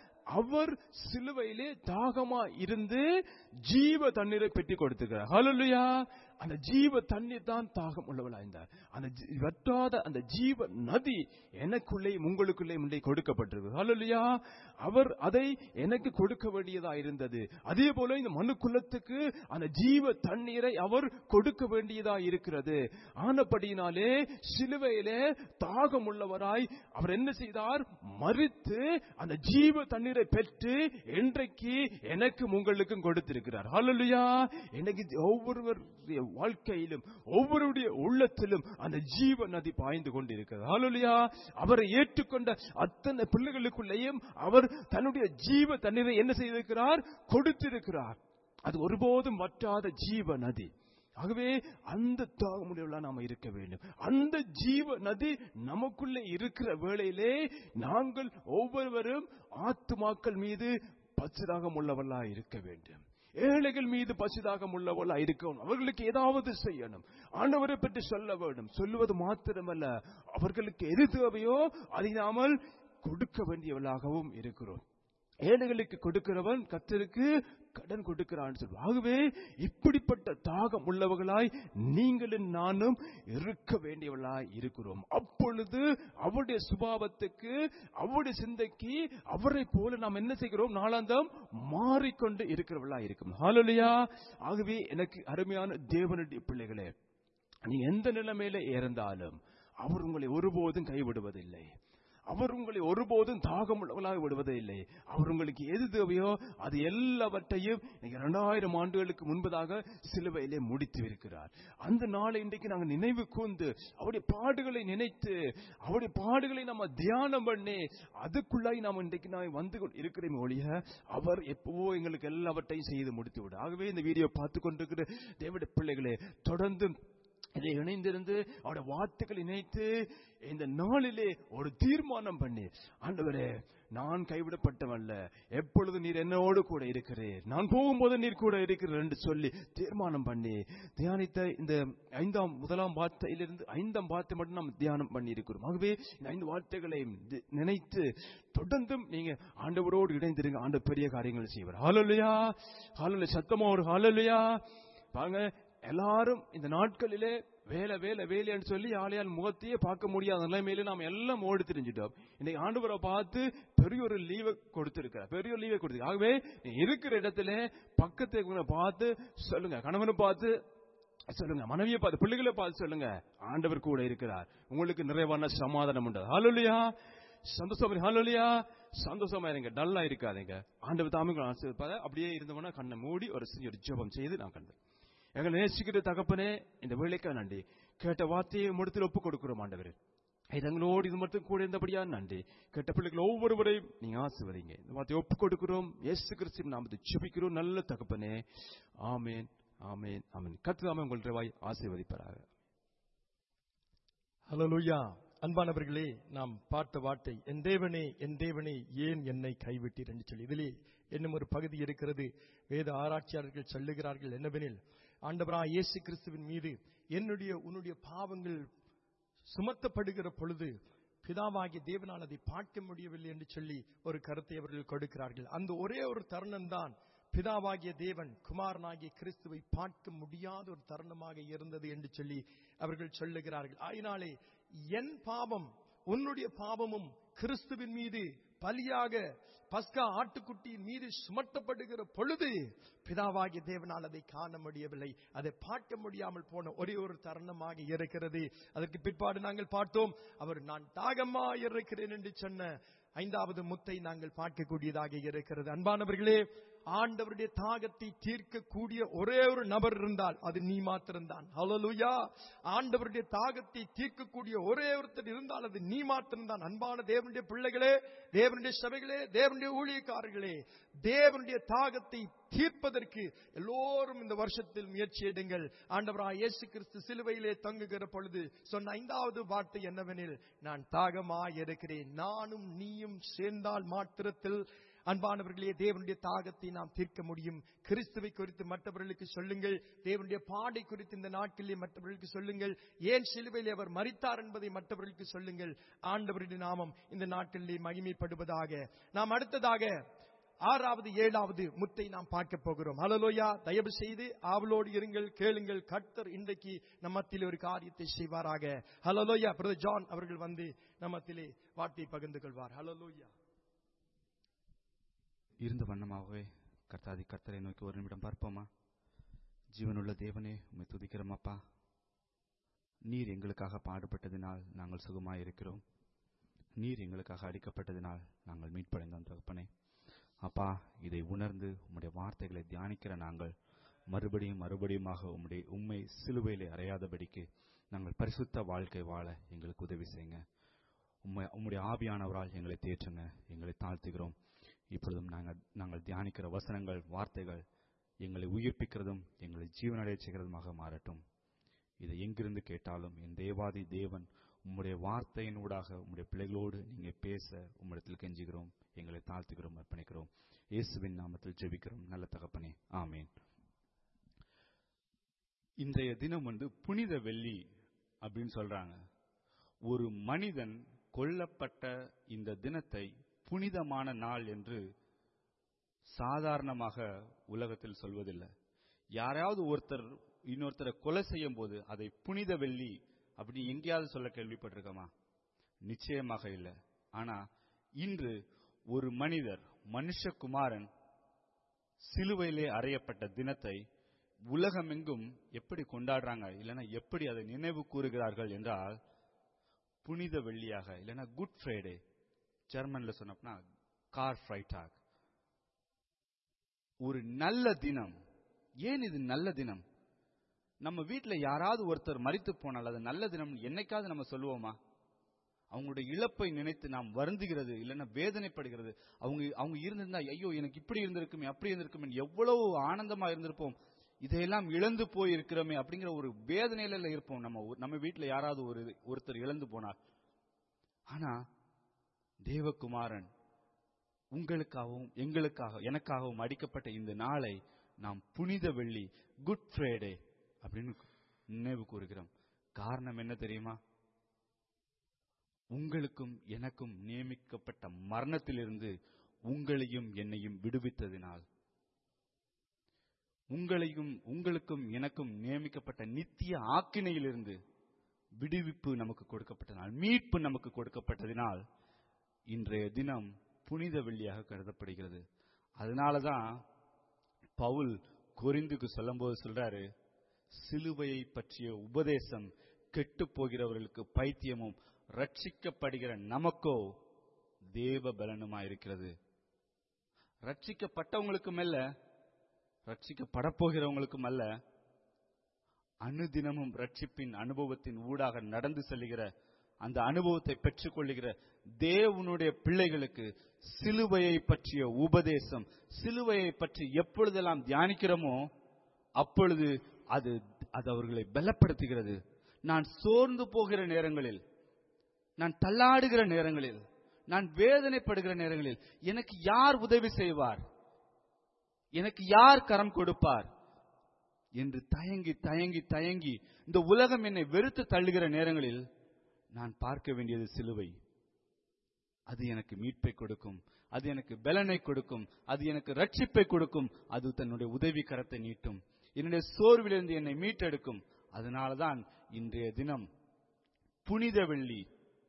[SPEAKER 4] அவர் சிலுவையிலே தாகமா இருந்து ஜீவ தண்ணீரை பெட்டி கொடுத்துக்கிறார். ஹல்லேலூயா. அந்த ஜீவ தண்ணீர் தான் தாகம் உள்ளவளாயிருந்தார். அந்த வற்றாத அந்த ஜீவ நதி எனக்குள்ளே உங்களுக்குள்ளே முன்னே கொடுக்கப்பட்டிருக்கு. ஹல்லேலூயா. அவர் அதை எனக்கு கொடுக்க வேண்டியதா இருந்தது. அதே போல இந்த மனு குலத்துக்கு அந்த ஜீவ தண்ணீரை அவர் கொடுக்க வேண்டியதா இருக்கிறது. ஆனபடியினாலே சிலுவையிலே தாகம் உள்ளவராய் அவர் என்ன செய்தார்? மரித்து அந்த ஜீவ தண்ணீரை பெற்று இன்றைக்கு எனக்கு உங்களுக்கும் கொடுத்திருக்கிறார். ஹல்லேலூயா. இன்னைக்கு ஒவ்வொருவருடைய வாழ்க்கையிலும் ஒவ்வொருடைய உள்ளத்திலும் அந்த ஜீவ நதி பாய்ந்து கொண்டிருக்கிறது. ஹல்லேலூயா. அவரை ஏற்றுக்கொண்ட அத்தனை பிள்ளைகளுக்குள்ளேயும் அவர் தன்னுடைய ஜீவ தண்ணீரை என்ன செய்திருக்கிறார்? கொடுத்திருக்கிறார். அது ஒருபோதும் வற்றாத ஜீவ நதி. ஆகவே அந்த தாகமுடையவர்களா நாம இருக்க வேண்டும். அந்த ஜீவ நதி நமக்குள்ளே இருக்கிற வேளையிலே நாங்கள் ஒவ்வொருவரும் ஆத்துமாக்கள் மீது பசுதாகம் உள்ளவர்களா இருக்க வேண்டும். ஏழைகள் மீது பசுதாகம் உள்ளவர்களா இருக்கணும். அவர்களுக்கு ஏதாவது செய்யணும். ஆண்டவரை பற்றி சொல்ல வேண்டும். சொல்லுவது மாத்திரமல்ல, அவர்களுக்கு எது தேவையோ அதை நாமல் கொடுக்க வேண்டியவர்களாகவும் இருக்கிறோம். ஏழைகளுக்கு கொடுக்கிறவன் கர்த்தருக்கு கடன் கொடுக்கிறான் சொல்லுவார். ஆகவே இப்படிப்பட்ட தாகம் உள்ளவர்களாய் நீங்களும் நானும் இருக்க வேண்டியவர்களாய் இருக்கிறோம். அப்பொழுது அவருடைய சுபாவத்துக்கு அவருடைய சிந்தைக்கு அவரை போல நாம் என்ன செய்கிறோம்? நாளாந்தம் மாறிக்கொண்டு இருக்கிறவர்களாய் இருக்கும். ஹல்லேலூயா. ஆகவே எனக்கு அருமையான தேவனுடைய பிள்ளைகளே, நீ எந்த நிலைமையில இருந்தாலும் அவர் உங்களை ஒருபோதும் கைவிடுவதில்லை. அவர் உங்களை ஒருபோதும் தாகம் உள்ளவர்களாக விடுவதே இல்லை. அவர் உங்களுக்கு எது தேவையோ அது எல்லாவற்றையும் இரண்டாயிரம் ஆண்டுகளுக்கு முன்பதாக சிலுவையிலே முடித்து இருக்கிறார். அந்த நாளை இன்றைக்கு நாங்கள் நினைவு கூர்ந்து அவருடைய பாடுகளை நினைத்து அவருடைய பாடுகளை நம்ம தியானம் பண்ணி அதுக்குள்ளாய் நாம் இன்றைக்கு நான் வந்து இருக்கிறேன் ஒழிய அவர் எப்பவோ எங்களுக்கு எல்லாவற்றையும் செய்து முடித்து விட. ஆகவே இந்த வீடியோ பார்த்து கொண்டிருக்கிற தேவனுடைய பிள்ளைகளே, தொடர்ந்து இதை இணைந்திருந்து அவருடைய வார்த்தைகளை இணைத்து இந்த நாளிலே ஒரு தீர்மானம் பண்ணி, ஆண்டவரே நான் கைவிடப்பட்டவல்ல, எப்பொழுது நீர் என்னோடு கூட இருக்கிறீர், நான் போகும்போது நீர் கூட இருக்கிறீர் என்று சொல்லி தீர்மானம் பண்ணி தியானித்த இந்த ஐந்தாம் முதலாம் வார்த்தையிலிருந்து ஐந்தாம் வார்த்தை மட்டும் நாம் தியானம் பண்ணி இருக்கிறோம். ஆகவே இந்த ஐந்து வார்த்தைகளை நினைத்து தொடர்ந்தும் நீங்க ஆண்டவரோடு இணைந்திருங்க. ஆண்டவர் பெரிய காரியங்கள் செய்வார். ஹல்லேலூயா. ஹல்லேலூயா. சத்தமா ஒரு ஹல்லேலூயா. பாருங்க, எல்லாரும் இந்த நாட்களிலே வேலை வேலை வேலைன்னு சொல்லி ஆளையால் முகத்தையே பார்க்க முடியாத நிலைமையில நாம் எல்லாம் ஓடி தெரிஞ்சிட்டோம். இன்னைக்கு ஆண்டவரை பார்த்து பெரிய ஒரு லீவை கொடுத்திருக்கிறார். பெரிய ஒரு லீவை கொடுத்திருக்க. ஆகவே இருக்கிற இடத்துல பக்கத்தை பார்த்து சொல்லுங்க, கணவனை பார்த்து சொல்லுங்க, மனைவியை பார்த்து, பிள்ளைகளை பார்த்து சொல்லுங்க, ஆண்டவர் கூட இருக்கிறார், உங்களுக்கு நிறைவான சமாதானம் உண்டு. ஹல்லேலூயா. சந்தோஷம். ஹல்லேலூயா. சந்தோஷமா இருங்க, டல்லா இருக்காதீங்க. ஆண்டவர் தாமே ஆசீர்வதிப்பார். அப்படியே இருந்தவனா கண்ணை மூடி ஒரு சிறிய ஜெபம் செய்து நான் கண்டேன். எங்களை நேசிக்கிற தகப்பனே, இந்த வேலைக்கா நன்றி. கேட்ட வார்த்தையை முடித்து ஒப்புக் கொடுக்கிறோம் ஆண்டவரே. எங்களோடு இது மட்டும் கூட இருந்தபடியா நன்றி. கேட்ட பிள்ளைகள் ஒவ்வொருவரையும் நீங்க ஆசீர்வதிங்க. இந்த வார்த்தையை ஒப்புக் கொடுக்கிறோம். இயேசு கிறிஸ்துவின் நாமத்தை ஜெபிக்கிறோம் நல்ல தகப்பனே. ஆமென், ஆமென், ஆமென். கர்த்தர் உங்களுடைய வாய் ஆசீர்வதிப்பாராக.
[SPEAKER 1] ஹல்லேலூயா. அன்பானவர்களே, நாம் பார்த்த வார்த்தை என் தேவனே என் தேவனே ஏன் என்னை கைவிட்டீர் என்று சொல்லி இதிலே இன்னும் ஒரு பகுதி இருக்கிறது. வேத ஆராய்ச்சியாளர்கள் சொல்லுகிறார்கள் என்னவெனில், ஆண்டவராகிய இயேசு கிறிஸ்துவின் மீது என்னுடைய உன்னுடைய பாவங்கள் சுமத்தப்படுகிற பொழுது பிதாவாகிய தேவனால் அதை பார்க்க முடியவில்லை என்று சொல்லி ஒரு கருத்தை அவர்கள் கொடுக்கிறார்கள். அந்த ஒரே ஒரு தருணம் தான் பிதாவாகிய தேவன் குமாரனாகிய கிறிஸ்துவை பார்க்க முடியாத ஒரு தருணமாக இருந்தது என்று சொல்லி அவர்கள் சொல்லுகிறார்கள். அதனாலே என் பாவம் உன்னுடைய பாவமும் கிறிஸ்துவின் மீது பலியாக பஸ்கா ஆட்டுக்குட்டியின் மீது சுமத்தப்படுகிற பொழுது பிதாவாகிய தேவனால் அதை காண முடியவில்லை, அதை பார்க்க முடியாமல் போன ஒரே ஒரு தருணமாக இருக்கிறது. அதற்கு பிற்பாடு நாங்கள் பார்த்தோம், அவர் நான் தாகமா இருக்கிறேன் என்று சொன்ன ஐந்தாவது முத்தை நாங்கள் பார்க்கக்கூடியதாக இருக்கிறது. அன்பானவர்களே, ஆண்டவருடைய தாகத்தை தீர்க்கக்கூடிய ஒரே ஒரு நபர் இருந்தால் அது நீ மாத்திரம்தான். ஹல்லேலூயா. ஆண்டவருடைய தாகத்தை தீர்க்கக்கூடிய ஒரே ஒருத்தர் இருந்தால் அது நீ மாத்திரம்தான். அன்பான தேவனுடைய பிள்ளைகளே, தேவனுடைய சபைகளே, தேவனுடைய ஊழியக்காரர்களே, தேவனுடைய தாகத்தை தீர்ப்பதற்கு எல்லோரும் இந்த வருஷத்தில் முயற்சி எடுங்கள். ஆண்டவராய் இயேசு கிறிஸ்து சிலுவையிலே தங்குகிற பொழுது சொன்ன ஐந்தாவது வார்த்தை என்னவெனில், நான் தாகமாய் இருக்கிறேன். நானும் நீயும் சேர்ந்தால் மாத்திரத்தில் அன்பானவர்களே தேவனுடைய தாகத்தை நாம் தீர்க்க முடியும். கிறிஸ்துவை குறித்து மற்றவர்களுக்கு சொல்லுங்கள். தேவனுடைய பாடை குறித்து இந்த நாட்களிலே மற்றவர்களுக்கு சொல்லுங்கள். ஏன் சிலுவையில் அவர் மரித்தார் என்பதை மற்றவர்களுக்கு சொல்லுங்கள். ஆண்டவருடைய நாமம் இந்த நாட்களிலே மகிமைப்படுவதாக. நாம் அடுத்ததாக ஆறாவது ஏழாவது முத்தை நாம் பார்க்க போகிறோம். ஹல்லேலூயா. தயவு செய்து ஆவலோடு இருங்கள், கேளுங்கள். கர்த்தர் இன்றைக்கு நம்மத்திலே ஒரு காரியத்தை செய்வாராக. ஹல்லேலூயா. பிரதர் ஜான் அவர்கள் வந்து நம்மத்திலே வார்த்தை பகிர்ந்து கொள்வார். ஹல்லேலூயா.
[SPEAKER 5] இருந்த வண்ணமாகவே கர்த்தாதி கர்த்தரை நோக்கி ஒரு நிமிடம் பார்ப்போமா? ஜீவனுள்ள தேவனே, உம்மை துதிக்கிறோம் அப்பா. நீர் எங்களுக்காக பாடுபட்டதினால் நாங்கள் சுகமாயிருக்கிறோம். நீர் எங்களுக்காக அடிக்கப்பட்டதினால் நாங்கள் மீட்படைந்தோம் தகப்பனே. அப்பா, இதை உணர்ந்து உம்முடைய வார்த்தைகளை தியானிக்கிற நாங்கள் மறுபடியும் மறுபடியுமாக உம்முடைய உம்மை சிலுவையிலே அறையாதபடிக்கு நாங்கள் பரிசுத்த வாழ்க்கை வாழ எங்களுக்கு உதவி செய்யுங்க. உம்மை உம்முடைய ஆவியானவரால் எங்களை தேற்றுங்க. எங்களை தாழ்த்துகிறோம். இப்பொழுதும் நாங்கள் நாங்கள் தியானிக்கிற வசனங்கள், வார்த்தைகள் எங்களை உயிர்ப்பிக்கிறதும் எங்களை ஜீவனடைய செய்கிறதுமாக மாறட்டும். இதை எங்கிருந்து கேட்டாலும் என் தேவாதி தேவன் உம்முடைய வார்த்தையினூடாக உம்முடைய பிள்ளைகளோடு நீங்க பேச உம்மிடத்தில் கெஞ்சுகிறோம். எங்களை தாழ்த்துகிறோம், அர்ப்பணிக்கிறோம். இயேசுவின் நாமத்தில் ஜெபிக்கிறோம் நல்ல தகப்பனே, ஆமேன். இன்றைய தினம் வந்து புனித வெள்ளி அப்படின்னு சொல்றாங்க. ஒரு மனிதன் கொல்லப்பட்ட இந்த தினத்தை புனிதமான நாள் என்று சாதாரணமாக உலகத்தில் சொல்வதில்லை. யாராவது ஒருத்தர் இன்னொருத்தரை கொலை செய்யும் போது அதை புனித வெள்ளி அப்படி எங்கேயாவது சொல்ல கேள்விப்பட்டிருக்கோமா? நிச்சயமாக இல்லை. ஆனா இன்று ஒரு மனிதர், மனுஷகுமாரன் சிலுவையிலே அறையப்பட்ட தினத்தை உலகமெங்கும் எப்படி கொண்டாடுறாங்க, இல்லைன்னா எப்படி அதை நினைவு கூறுகிறார்கள் என்றால் புனித வெள்ளியாக, இல்லைன்னா குட் ஃப்ரைடே, ஜெர்மன்ல சொன்னா கார் ஃப்ரைடாக். ஒரு நல்ல தினம். ஏன் இது நல்ல தினம்? நம்ம வீட்டுல யாராவது ஒருத்தர் மரித்து போனால் அது நல்ல தினம் என்னைக்காவது நம்ம சொல்லுவோமா? அவங்களுடைய இழப்பை நினைத்து நாம் வருந்துகிறது, இல்லைன்னா வேதனைப்படுகிறது. அவங்க அவங்க இருந்திருந்தா ஐயோ எனக்கு இப்படி இருந்திருக்குமே, அப்படி இருந்திருக்குமே, எவ்வளவு ஆனந்தமா இருந்திருப்போம், இதையெல்லாம் இழந்து போய் இருக்கிறோமே அப்படிங்கிற ஒரு வேதனையில இருப்போம். நம்ம நம்ம வீட்டுல யாராவது ஒரு ஒருத்தர் இழந்து போனார். ஆனா தேவகுமாரன் உங்களுக்காகவும் எங்களுக்காக எனக்காகவும் அடிக்கப்பட்ட இந்த நாளை நாம் புனித வெள்ளி, குட் ஃப்ரைடே அப்படின்னு நினைவு கூறுகிறோம். காரணம் என்ன தெரியுமா? உங்களுக்கும் எனக்கும் நியமிக்கப்பட்ட மரணத்திலிருந்து உங்களையும் என்னையும் விடுவித்ததினால், உங்களையும் உங்களுக்கும் எனக்கும் நியமிக்கப்பட்ட நித்திய ஆக்கினையிலிருந்து விடுவிப்பு நமக்கு கொடுக்கப்பட்டதினால், மீட்பு நமக்கு கொடுக்கப்பட்டதினால் இன்றைய தினம் புனித வெள்ளியாக கருதப்படுகிறது. அதனாலதான் பவுல் கொரிந்துக்கு சொல்லும் போது சொல்றாரு, சிலுவையை பற்றிய உபதேசம் கெட்டு போகிறவர்களுக்கு பைத்தியமும் ரட்சிக்கப்படுகிற நமக்கோ தேவ பலனுமாயிருக்கிறது. ரட்சிக்கப்பட்டவங்களுக்கும் அல்ல, ரட்சிக்கப்படப்போகிறவங்களுக்கும் அல்ல, அனுதினமும் ரட்சிப்பின் அனுபவத்தின் ஊடாக நடந்து செல்லுகிற அந்த அனுபவத்தை பெற்றுக் கொள்ளுகிற தேவனுடைய பிள்ளைகளுக்கு சிலுவையை பற்றிய உபதேசம், சிலுவையை பற்றி எப்பொழுதெல்லாம் தியானிக்கிறோமோ அப்பொழுது அது அது அவர்களை பலப்படுத்துகிறது. நான் சோர்ந்து போகிற நேரங்களில், நான் தள்ளாடுகிற நேரங்களில், நான் வேதனைப்படுகிற நேரங்களில் எனக்கு யார் உதவி செய்வார், எனக்கு யார் கரம் கொடுப்பார் என்று தயங்கி தயங்கி தயங்கி இந்த உலகம் என்னை வெறுத்து தள்ளுகிற நேரங்களில் நான் பார்க்க வேண்டியது சிலுவை. அது எனக்கு மீட்பை கொடுக்கும், அது எனக்கு பலனை கொடுக்கும், அது எனக்கு ரட்சிப்பை கொடுக்கும், அது தன்னுடைய உதவி கரத்தை நீட்டும், என்னுடைய சோர்விலிருந்து என்னை மீட்டெடுக்கும். அதனால்தான் இன்றைய தினம் புனித வெள்ளி,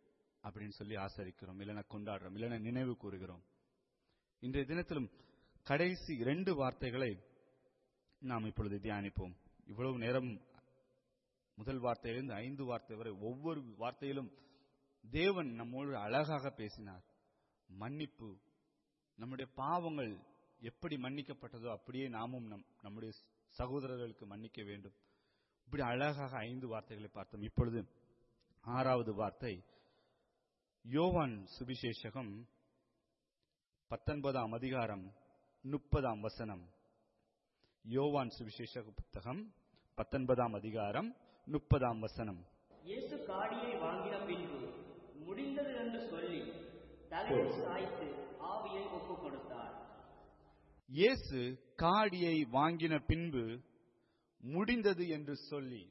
[SPEAKER 5] அப்படின்னு சொல்லி ஆசரிக்கிறோம், இல்லைன்னா கொண்டாடுறோம், இல்லைன்னா நினைவு கூறுகிறோம். இன்றைய தினத்திலும் கடைசி இரண்டு வார்த்தைகளை நாம் இப்பொழுது தியானிப்போம். இவ்வளவு நேரம் முதல் வார்த்தையிலிருந்து ஐந்து வார்த்தை வரை ஒவ்வொரு வார்த்தையிலும் தேவன் நம்மோடு அழகாக பேசினார். மன்னிப்பு, நம்முடைய பாவங்கள் எப்படி மன்னிக்கப்பட்டதோ அப்படியே நாமும் நம் நம்முடைய சகோதரர்களுக்கு மன்னிக்க வேண்டும். இப்படி அழகாக ஐந்து வார்த்தைகளை பார்த்தோம். இப்பொழுது ஆறாவது வார்த்தை யோவான் சுவிசேஷகம் பத்தொன்பதாம் அதிகாரம் முப்பதாம் வசனம். யோவான் சுவிசேஷக புத்தகம் பத்தொன்பதாம் அதிகாரம் முப்பதாம் வசனம்.
[SPEAKER 2] இயேசு காடியை வாங்கின பின்பு முடிந்தது என்று சொல்லி தலையை சாய்த்து ஆவியை ஒப்புக் கொடுத்தார்.
[SPEAKER 5] இயேசு காடியை வாங்கின பின்பு முடிந்தது என்று சொல்லி,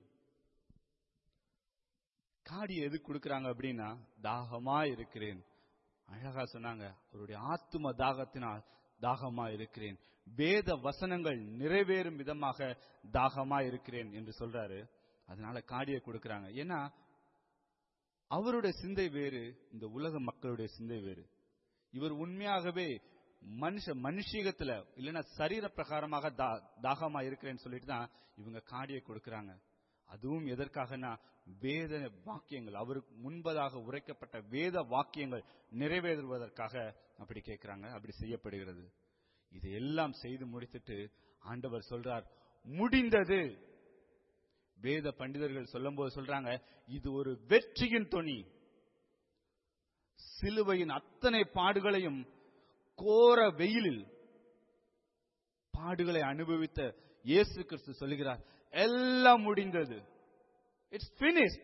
[SPEAKER 5] காடியை எது கொடுக்கறாங்க அப்படின்னா, தாகமா இருக்கிறேன், அழகா சொன்னாங்க, அவருடைய ஆத்தும தாகத்தினால் தாகமா இருக்கிறேன், வேத வசனங்கள் நிறைவேறும் விதமாக தாகமா இருக்கிறேன் என்று சொல்றாரு. அதனால காடியை கொடுக்கறாங்க. ஏன்னா அவருடைய சிந்தை வேறு, இந்த உலக மக்களுடைய சிந்தை வேறு. இவர் உண்மையாகவே மனுஷ மனுஷீகத்துல இல்லைன்னா சரீர பிரகாரமாக தாகமா இருக்கிறேன்னு சொல்லிட்டு தான் இவங்க காடியை கொடுக்கறாங்க. அதுவும் எதற்காகனா வேத வாக்கியங்கள், அவருக்கு முன்பதாக உரைக்கப்பட்ட வேத வாக்கியங்கள் நிறைவேறுவதற்காக அப்படி கேட்கிறாங்க, அப்படி செய்யப்படுகிறது. இதையெல்லாம் செய்து முடித்துட்டு ஆண்டவர் சொல்றார், முடிந்தது. வேத பண்டிதர்கள் சொல்லும் போது சொல்றாங்க, இது ஒரு வெற்றியின் தொனி. சிலுவையின் அத்தனை பாடுகளையும், கோர வெயிலில் பாடுகளை அனுபவித்த இயேசு கிறிஸ்து சொல்லுகிறார், எல்லாம் முடிந்தது, இட்ஸ் finished.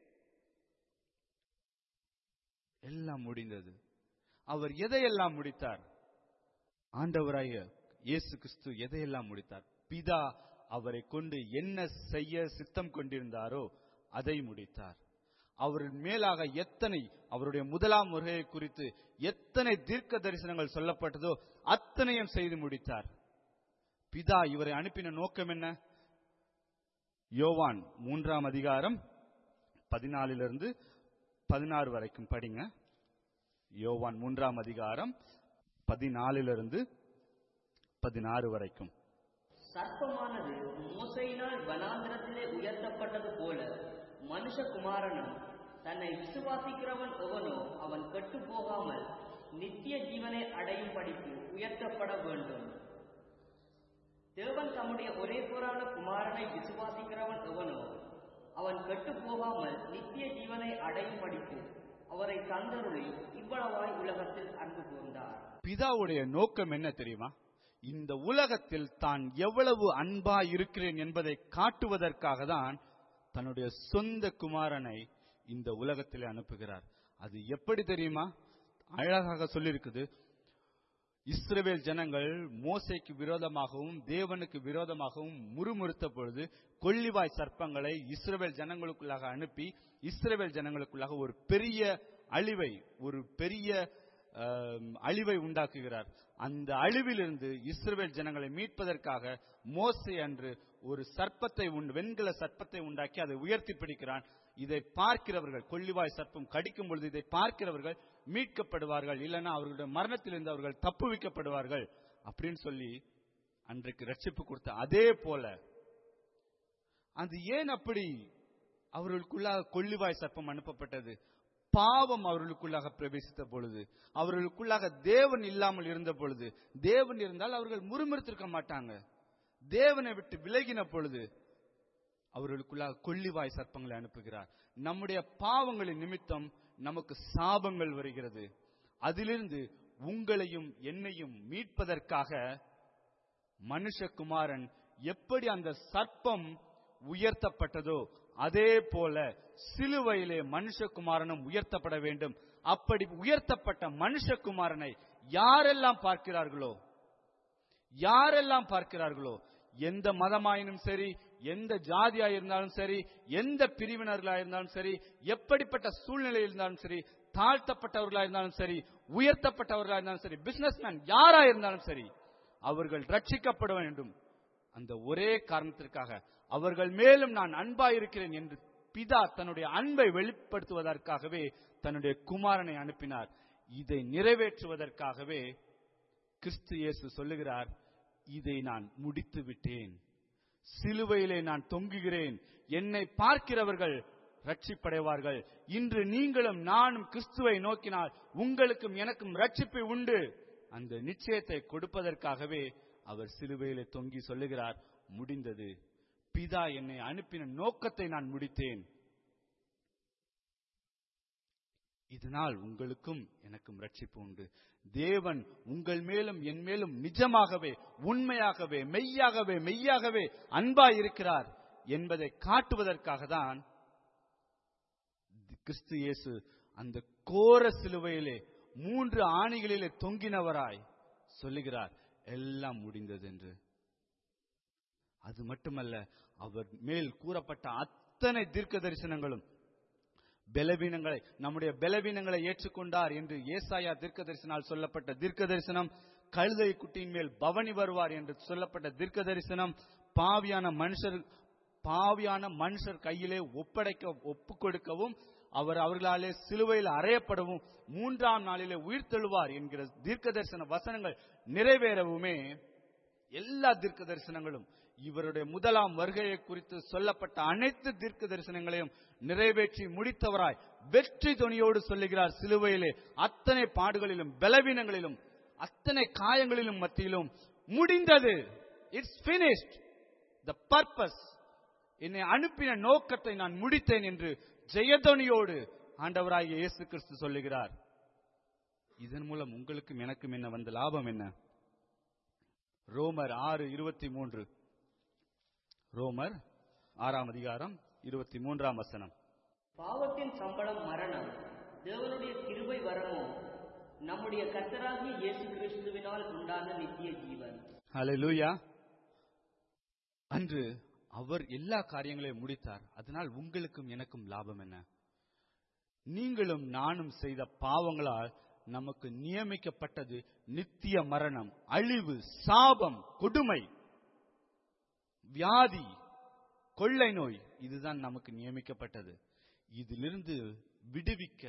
[SPEAKER 5] எல்லாம் முடிந்தது. அவர் எதையெல்லாம் முடித்தார்? ஆண்டவராய இயேசு கிறிஸ்து எதையெல்லாம் முடித்தார்? பிதா அவரை கொண்டு என்ன செய்ய சித்தம் கொண்டிருந்தாரோ அதை முடித்தார். அவர் மேலாக எத்தனை, அவருடைய முதலாம் வருகையை குறித்து எத்தனை தீர்க்க தரிசனங்கள் சொல்லப்பட்டதோ அத்தனையும் செய்து முடித்தார். பிதா இவரை அனுப்பின நோக்கம் என்ன? யோவான் மூன்றாம் அதிகாரம் பதினாலிலிருந்து பதினாறு வரைக்கும் படிங்க. யோவான் மூன்றாம் அதிகாரம் பதினாலிலிருந்து பதினாறு வரைக்கும்.
[SPEAKER 2] சர்ப்பமானது மோசையினால் வனாந்திரத்திலே உயர்த்தப்பட்டது போல மனுஷகுமாரனும் தன்னை விசுவாசிக்கிறவன் எவனோ அவன் கெட்டு போகாமல் நித்திய ஜீவனை அடையும் படிக்கு உயர்த்தப்பட வேண்டும். தேவன் தம்முடைய ஒரே போரான குமாரனை விசுவாசிக்கிறவன் எவனோ அவன் கெட்டு போகாமல் நித்திய ஜீவனை அடையும் படிக்கு அவரை தந்தருளி இவ்வளவாய் உலகத்தில் அன்பு கூர்ந்தார்.
[SPEAKER 5] பிதாவுடைய நோக்கம் என்ன தெரியுமா? இந்த உலகத்தில் தான் எவ்வளவு அன்பா இருக்கிறேன் என்பதை காட்டுவதற்காக தான் தன்னுடைய சொந்த குமாரனை இந்த உலகத்திலே அனுப்புகிறார். அது எப்படி தெரியுமா? அழகாக சொல்லியிருக்குது. இஸ்ரவேல் ஜனங்கள் மோசேக்கு விரோதமாகவும் தேவனுக்கு விரோதமாகவும் முறுமுறுத்த பொழுது கொள்ளிவாய் சர்ப்பங்களை இஸ்ரவேல் ஜனங்களுக்குள்ளாக அனுப்பி இஸ்ரவேல் ஜனங்களுக்குள்ளாக ஒரு பெரிய அழிவை, ஒரு பெரிய அழிவை உண்டாக்குகிறார். அந்த அழிவிலிருந்து இஸ்ரவேல் ஜனங்களை மீட்பதற்காக மோசே அன்று ஒரு சர்ப்பத்தை, வெண்கல சர்ப்பத்தை உண்டாக்கி அதை உயர்த்தி பிடிக்கிறான். இதை பார்க்கிறவர்கள், கொள்ளிவாய் சர்ப்பம் கடிக்கும் பொழுது இதை பார்க்கிறவர்கள் மீட்கப்படுவார்கள், இல்லைன்னா அவர்களுடைய மரணத்திலிருந்து அவர்கள் தப்புவிக்கப்படுவார்கள் அப்படின்னு சொல்லி அன்றைக்கு ரட்சிப்பு கொடுத்த அதே போல அது ஏன் அப்படி அவர்களுக்குள்ளாக கொள்ளிவாய் சர்ப்பம் அனுப்பப்பட்டது? பாவம் அவர்களுக்குள்ளாக பிரவேசித்த பொழுது, அவர்களுக்குள்ளாக தேவன் இல்லாமல் இருந்த பொழுது, தேவன் இருந்தால் அவர்கள் முறுமுறுத்திருக்க மாட்டாங்க. தேவனை விட்டு விலகின பொழுது அவர்களுக்குள்ளாக கொள்ளிவாய் சர்ப்பங்களை அனுப்புகிறார். நம்முடைய பாவங்களின் நிமித்தம் நமக்கு சாபங்கள் வருகிறது. அதிலிருந்து உங்களையும் என்னையும் மீட்பதற்காக மனுஷகுமாரன் எப்படி அந்த சர்ப்பம் உயர்த்தப்பட்டதோ அதே போல சிலுவையிலே மனுஷகுமாரனும் உயர்த்தப்பட வேண்டும். அப்படி உயர்த்தப்பட்ட மனுஷகுமாரனை யாரெல்லாம் பார்க்கிறார்களோ, யாரெல்லாம் பார்க்கிறார்களோ, எந்த மதமாயினும் சரி, எந்த ஜாதியாயிருந்தாலும் சரி, எந்த பிரிவினர்களாயிருந்தாலும் சரி, எப்படிப்பட்ட சூழ்நிலை இருந்தாலும் சரி, தாழ்த்தப்பட்டவர்களா இருந்தாலும் சரி, உயர்த்தப்பட்டவர்களா இருந்தாலும் சரி, பிசினஸ்மேன் யாரா இருந்தாலும் சரி, அவர்கள் ரட்சிக்கப்பட வேண்டும். அந்த ஒரே காரணத்திற்காக அவர்கள் மேலும் நான் அன்பா இருக்கிறேன் என்று பிதா தன்னுடைய அன்பை வெளிப்படுத்துவதற்காகவே தன்னுடைய குமாரனை அனுப்பினார். இதை நிறைவேற்றுவதற்காகவே கிறிஸ்து இயேசு சொல்லுகிறார், இதை நான் முடித்து விட்டேன், சிலுவையிலே நான் தொங்குகிறேன், என்னை பார்க்கிறவர்கள் ரட்சிப்படைவார்கள். இன்று நீங்களும் நானும் கிறிஸ்துவை நோக்கினால் உங்களுக்கும் எனக்கும் ரட்சிப்பு உண்டு. அந்த நிச்சயத்தை கொடுப்பதற்காகவே அவர் சிலுவையிலே தொங்கி சொல்லுகிறார், முடிந்தது, பிதா என்னை அனுப்பின நோக்கத்தை நான் முடித்தேன், இதனால் உங்களுக்கும் எனக்கும் ரட்சிப்பு உண்டு. தேவன் உங்கள் மேலும் என் மேலும் நிஜமாகவே உண்மையாகவே மெய்யாகவே மெய்யாகவே அன்பாய் இருக்கிறார் என்பதை காட்டுவதற்காக தான் கிறிஸ்து இயேசு அந்த கோர சிலுவையிலே மூன்று ஆணிகளிலே தொங்கினவராய் சொல்லுகிறார், எல்லாம் முடிந்தது என்று. அது மட்டுமல்ல, அவர் மேல் கூறப்பட்ட அத்தனை தீர்க்க தரிசனங்களும் பலவீனங்களை, நம்முடைய பலவீனங்களை ஏற்றுக்கொண்டார் என்று ஏசாயா தீர்க்க தரிசனால் சொல்லப்பட்ட தீர்க்க தரிசனம், கழுதை குட்டியின் மேல் பவனி வருவார் என்று சொல்லப்பட்ட தீர்க்க தரிசனம், பாவியான மனுஷர் பாவியான மனுஷர் கையிலே ஒப்படைக்க ஒப்பு கொடுக்கவும் அவர் அவர்களாலே சிலுவையில் அறையப்படவும் மூன்றாம் நாளிலே உயிர் தெழுவார் என்கிற தீர்க்க தரிசன வசனங்கள் நிறைவேறவுமே எல்லா தீர்க்க தரிசனங்களும் இவருடைய முதலாம் வருகையை குறித்து சொல்லப்பட்ட அனைத்து தீர்க்க தரிசனங்களையும் நிறைவேற்றி முடித்தவராய் வெற்றி துணியோடு சொல்லுகிறார், சிலுவையிலே அத்தனை பாடுகளிலும் பலவீனங்களிலும் அத்தனை காயங்களிலும் மத்தியிலும் முடிந்தது, இட்ஸ் finished, the purpose, என்னை அனுப்பின நோக்கத்தை நான் முடித்தேன் என்று ஜெயதொனியோடு ஆண்டவராகிய இயேசு கிறிஸ்து சொல்லுகிறார். இதன் மூலம் உங்களுக்கும் எனக்கும் என்ன வந்த லாபம் என்ன? ரோமர் ஆறு இருபத்தி மூன்று ரோமர் ஆறாம் அதிகாரம் இருபத்தி மூன்றாம் வசனம்.
[SPEAKER 2] பாவத்தின் சம்பளம் மரணம், தேவனுடைய கிருபை வரமோ நம்முடைய கர்த்தராகிய இயேசு கிறிஸ்துவினால் உண்டான நித்திய ஜீவன்.
[SPEAKER 5] ஹல்லேலூயா. அன்று அவர் எல்லா காரியங்களையும் முடித்தார். அதனால் உங்களுக்கும் எனக்கும் லாபம் என்ன? நீங்களும் நானும் செய்த பாவங்களால் நமக்கு நியமிக்கப்பட்டது நித்திய மரணம், அழிவு, சாபம், கொடுமை, வியாதி, கொள்ளை நோய். இதுதான் நமக்கு நியமிக்கப்பட்டது. இதிலிருந்து விடுவிக்க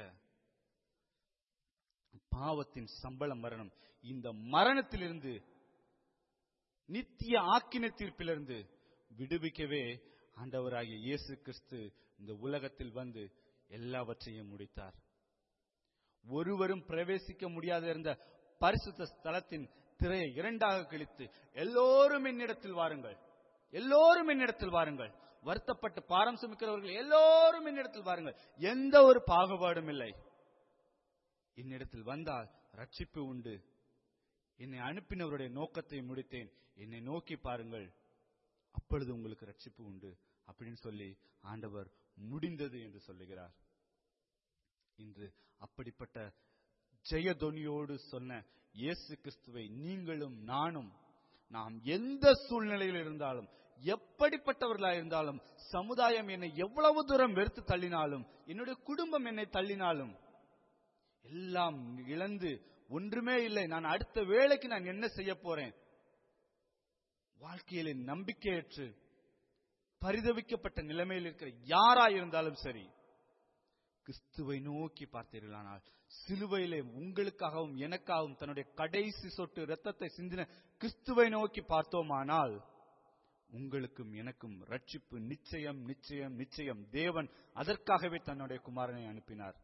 [SPEAKER 5] பாவத்தின் சம்பளம் மரணம். இந்த மரணத்திலிருந்து, நித்திய ஆக்கினை தீர்ப்பிலிருந்து விடுவிக்கவே ஆண்டவராகிய இயேசு கிறிஸ்து இந்த உலகத்தில் வந்து எல்லாவற்றையும் முடித்தார். ஒருவரும் பிரவேசிக்க முடியாத இருந்த பரிசுத்த ஸ்தலத்தின் திரையை இரண்டாக கிழித்து, எல்லோரும் என்னிடத்தில் வாருங்கள், எல்லோரும் என்னிடத்தில் வாருங்கள், வருத்தப்பட்டு பாரம் சுமக்கிறவர்கள் எல்லோரும் என்னிடத்தில் வாருங்கள், எந்த ஒரு பாகுபாடும் இல்லை, என்னிடத்தில் வந்தால் ரட்சிப்பு உண்டு, என்னை அனுப்பினவருடைய நோக்கத்தை முடித்தேன், என்னை நோக்கி பாருங்கள், அப்பொழுது உங்களுக்கு ரட்சிப்பு உண்டு அப்படின்னு சொல்லி ஆண்டவர் முடிந்தது என்று சொல்லுகிறார். இன்று அப்படிப்பட்ட ஜெயதொனியோடு சொன்ன இயேசு கிறிஸ்துவை நீங்களும் நானும், நாம் எந்த சூழ்நிலையில் இருந்தாலும், எப்படிப்பட்டவர்களாக இருந்தாலும், சமுதாயம் என்னை எவ்வளவு தூரம் வெறுத்து தள்ளினாலும், என்னுடைய குடும்பம் என்னை தள்ளினாலும், எல்லாம் இழந்து ஒன்றுமே இல்லை, நான் அடுத்த வேளைக்கு நான் என்ன செய்ய போறேன், வாழ்க்கையில நம்பிக்கையற்று பரிதவிக்கப்பட்ட நிலைமையில் இருக்கிற யாராயிருந்தாலும் சரி, கிறிஸ்துவை நோக்கி பார்த்தீர்களானால், சிலுவையிலே உங்களுக்காகவும் எனக்காகவும் தன்னுடைய கடைசி சொட்டு இரத்தத்தை சிந்தின கிறிஸ்துவை நோக்கி பார்த்தோமானால், உங்களுக்கும் எனக்கும் ரட்சிப்பு நிச்சயம் நிச்சயம் நிச்சயம். தேவன் அதற்காகவே தன்னுடைய குமாரனை அனுப்பினார்.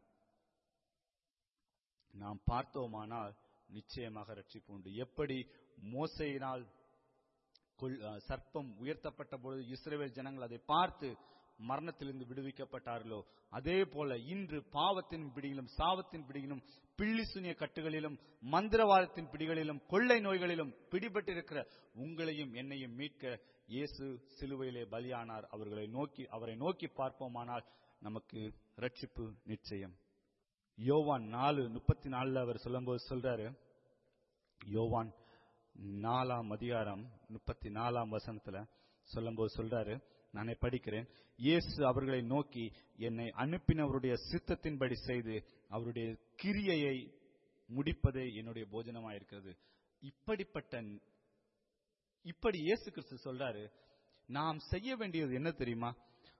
[SPEAKER 5] நாம் பார்த்தோமானால் நிச்சயமாக ரட்சிப்பு உண்டு. எப்படி மோசேயினால் சர்ப்பம் உயர்த்தப்பட்ட பொழுது இஸ்ரவேல் ஜனங்கள் அதை பார்த்து மரணத்திலிருந்து விடுவிக்கப்பட்டார்களோ, அதே போல இன்று பாவத்தின் பிடியிலும் சாவத்தின் பிடியிலும் பிள்ளி சுனிய கட்டுகளிலும் மந்திரவாதத்தின் பிடிகளிலும் கொள்ளை நோய்களிலும் பிடிபட்டிருக்கிற உங்களையும் என்னையும் மீட்க இயேசு சிலுவையிலே பலியானார். அவர்களை நோக்கி அவரை நோக்கி பார்ப்போமானால் நமக்கு ரட்சிப்பு நிச்சயம். யோவான் நாலு முப்பத்தி நாலுல அவர் சொல்லும்போது சொல்றாரு, யோவான் நாலாம் அதிகாரம் முப்பத்தி நாலாம் வசனத்துல சொல்லும்போது சொல்றாரு, நானே படிக்கிறேன். இயேசு அவர்களை நோக்கி, என்னை அனுப்பினவருடைய சித்தத்தின்படி செய்து அவருடைய கிரியையை முடிப்பதே என்னுடைய போஜனமாயிருக்கிறது. இப்படிப்பட்ட இப்படி இயேசு கிறிஸ்து சொல்றாரு. நாம் செய்ய வேண்டியது என்ன தெரியுமா?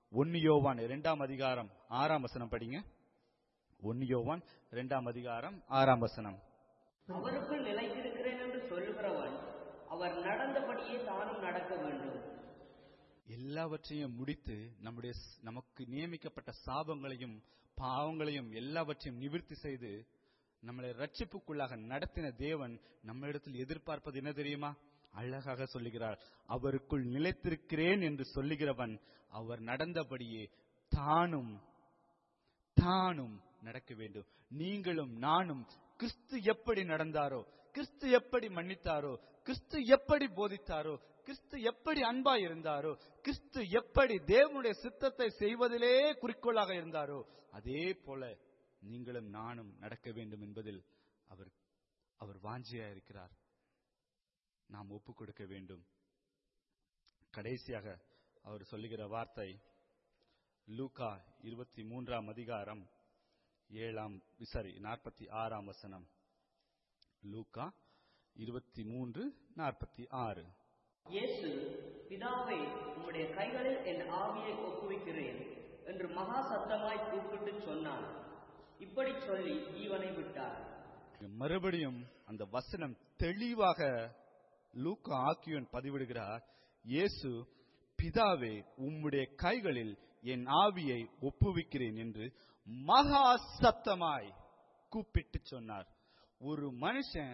[SPEAKER 5] ஒன்னு யோவான் இரண்டாம் அதிகாரம் ஆறாம் வசனம் படிங்க. ஒன்னு யோவான் இரண்டாம் அதிகாரம் ஆறாம் வசனம்.
[SPEAKER 2] அவருக்குள் நிலைத்திருக்கிறேன் என்று சொல்லுகிறவன் அவர் நடந்தபடியே தானும் நடக்க வேண்டும்.
[SPEAKER 5] எல்லாவற்றையும் முடித்து நம்முடைய நமக்கு நியமிக்கப்பட்ட சாபங்களையும் பாவங்களையும் எல்லாவற்றையும் நிவர்த்தி செய்து நம்மளை ரட்சிப்புக்குள்ளாக நடத்தின தேவன் நம்மிடத்தில் எதிர்பார்ப்பது என்ன தெரியுமா? அழகாக சொல்லுகிறார், அவருக்குள் நிலைத்திருக்கிறேன் என்று சொல்லுகிறவன் அவர் நடந்தபடியே தானும் தானும் நடக்க வேண்டும். நீங்களும் நானும் கிறிஸ்து எப்படி நடந்தாரோ, கிறிஸ்து எப்படி மன்னித்தாரோ, கிறிஸ்து எப்படி போதித்தாரோ, கிறிஸ்து எப்படி அன்பாய் இருந்தாரோ, கிறிஸ்து எப்படி தேவனுடைய சித்தத்தை செய்வதிலே குறிக்கோளாக இருந்தாரோ, அதே போல நீங்களும் நானும் நடக்க வேண்டும் என்பதில் அவர் அவர் வாஞ்சியா இருக்கிறார். நாம் ஒப்பு கொடுக்க வேண்டும். கடைசியாக அவர் சொல்லுகிற வார்த்தை லூக்கா இருபத்தி மூன்றாம் அதிகாரம் ஏழாம் சாரி நாற்பத்தி ஆறாம் வசனம். லூக்கா இருபத்தி மூன்று நாற்பத்தி ஆறு.
[SPEAKER 2] இயேசு, பிதாவே, உம்முடைய கைகளில் என் ஆவியை ஒப்புவிக்கிறேன் என்று மகா சத்தமாய் கூப்பிட்டு சொன்னான். இப்படி சொல்லி ஜீவனை விட்டார்.
[SPEAKER 5] மறுபடியும் அந்த வசனம் தெளிவாக லூக்கா ஆக்கியோன் பதிவிடுகிறார். இயேசு, பிதாவே, உம்முடைய கைகளில் என் ஆவியை ஒப்புவிக்கிறேன் என்று மகா சத்தமாய் கூப்பிட்டு சொன்னார். ஒரு மனுஷன்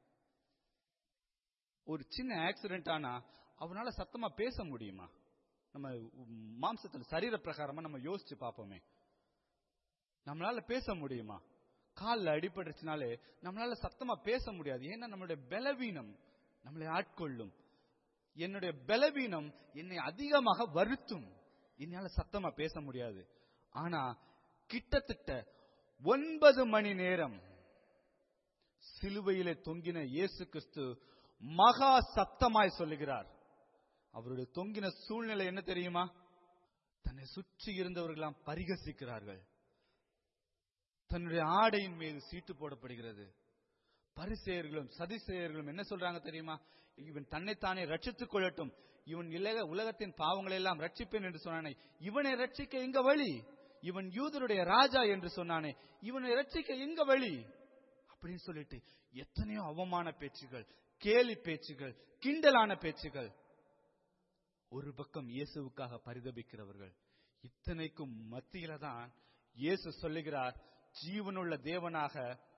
[SPEAKER 5] ஒரு சின்ன ஆக்சிடென்ட் ஆனா அவனால சத்தமா பேச முடியுமா? நம்ம மாம்சத்துல சரீர பிரகாரமா நம்ம யோசிச்சு பார்ப்போமே, நம்மளால பேச முடியுமா? காலில் அடிபட்டுச்சுனாலே நம்மளால சத்தமா பேச முடியாது. ஏன்னா நம்மளுடைய பலவீனம் நம்மளை ஆட்கொள்ளும். என்னுடைய பலவீனம் என்னை அதிகமாக வருத்தும். என்னால சத்தமா பேச முடியாது. ஆனா கிட்டத்தட்ட ஒன்பது மணி நேரம் சிலுவையிலே தொங்கின இயேசு கிறிஸ்து மகா சத்தமாய் சொல்லுகிறார். அவருடைய தொங்கின சூழ்நிலை என்ன தெரியுமா? தன்னை சுற்றி இருந்தவர்களாம் பரிகசிக்கிறார்கள். தன்னுடைய ஆடையின் மீது சீட்டு போடப்படுகிறது. பரிசேயர்களும் சதிசேயர்களும் என்ன சொல்றாங்க தெரியுமா? இவன் தன்னைத்தானே ரட்சித்துக் கொள்ளட்டும், இவன் உலகத்தின் பாவங்களை எல்லாம் ரட்சிப்பேன் என்று சொன்னானே, இவனை ரட்சிக்க எங்க வழி? இவன் யூதருடைய ராஜா என்று சொன்னானே, இவனை ரட்சிக்க எங்க வழி? அப்படின்னு சொல்லிட்டு எத்தனையோ அவமான பேச்சுகள், கேலி பேச்சுகள், கிண்டலான பேச்சுகள். ஒரு பக்கம் இயேசுவுக்காக பரிதபிக்கிறவர்கள். இத்தனைக்கும் மத்தியில தான் இயேசு சொல்லுகிறார், ஜீவனுள்ள தேவனாக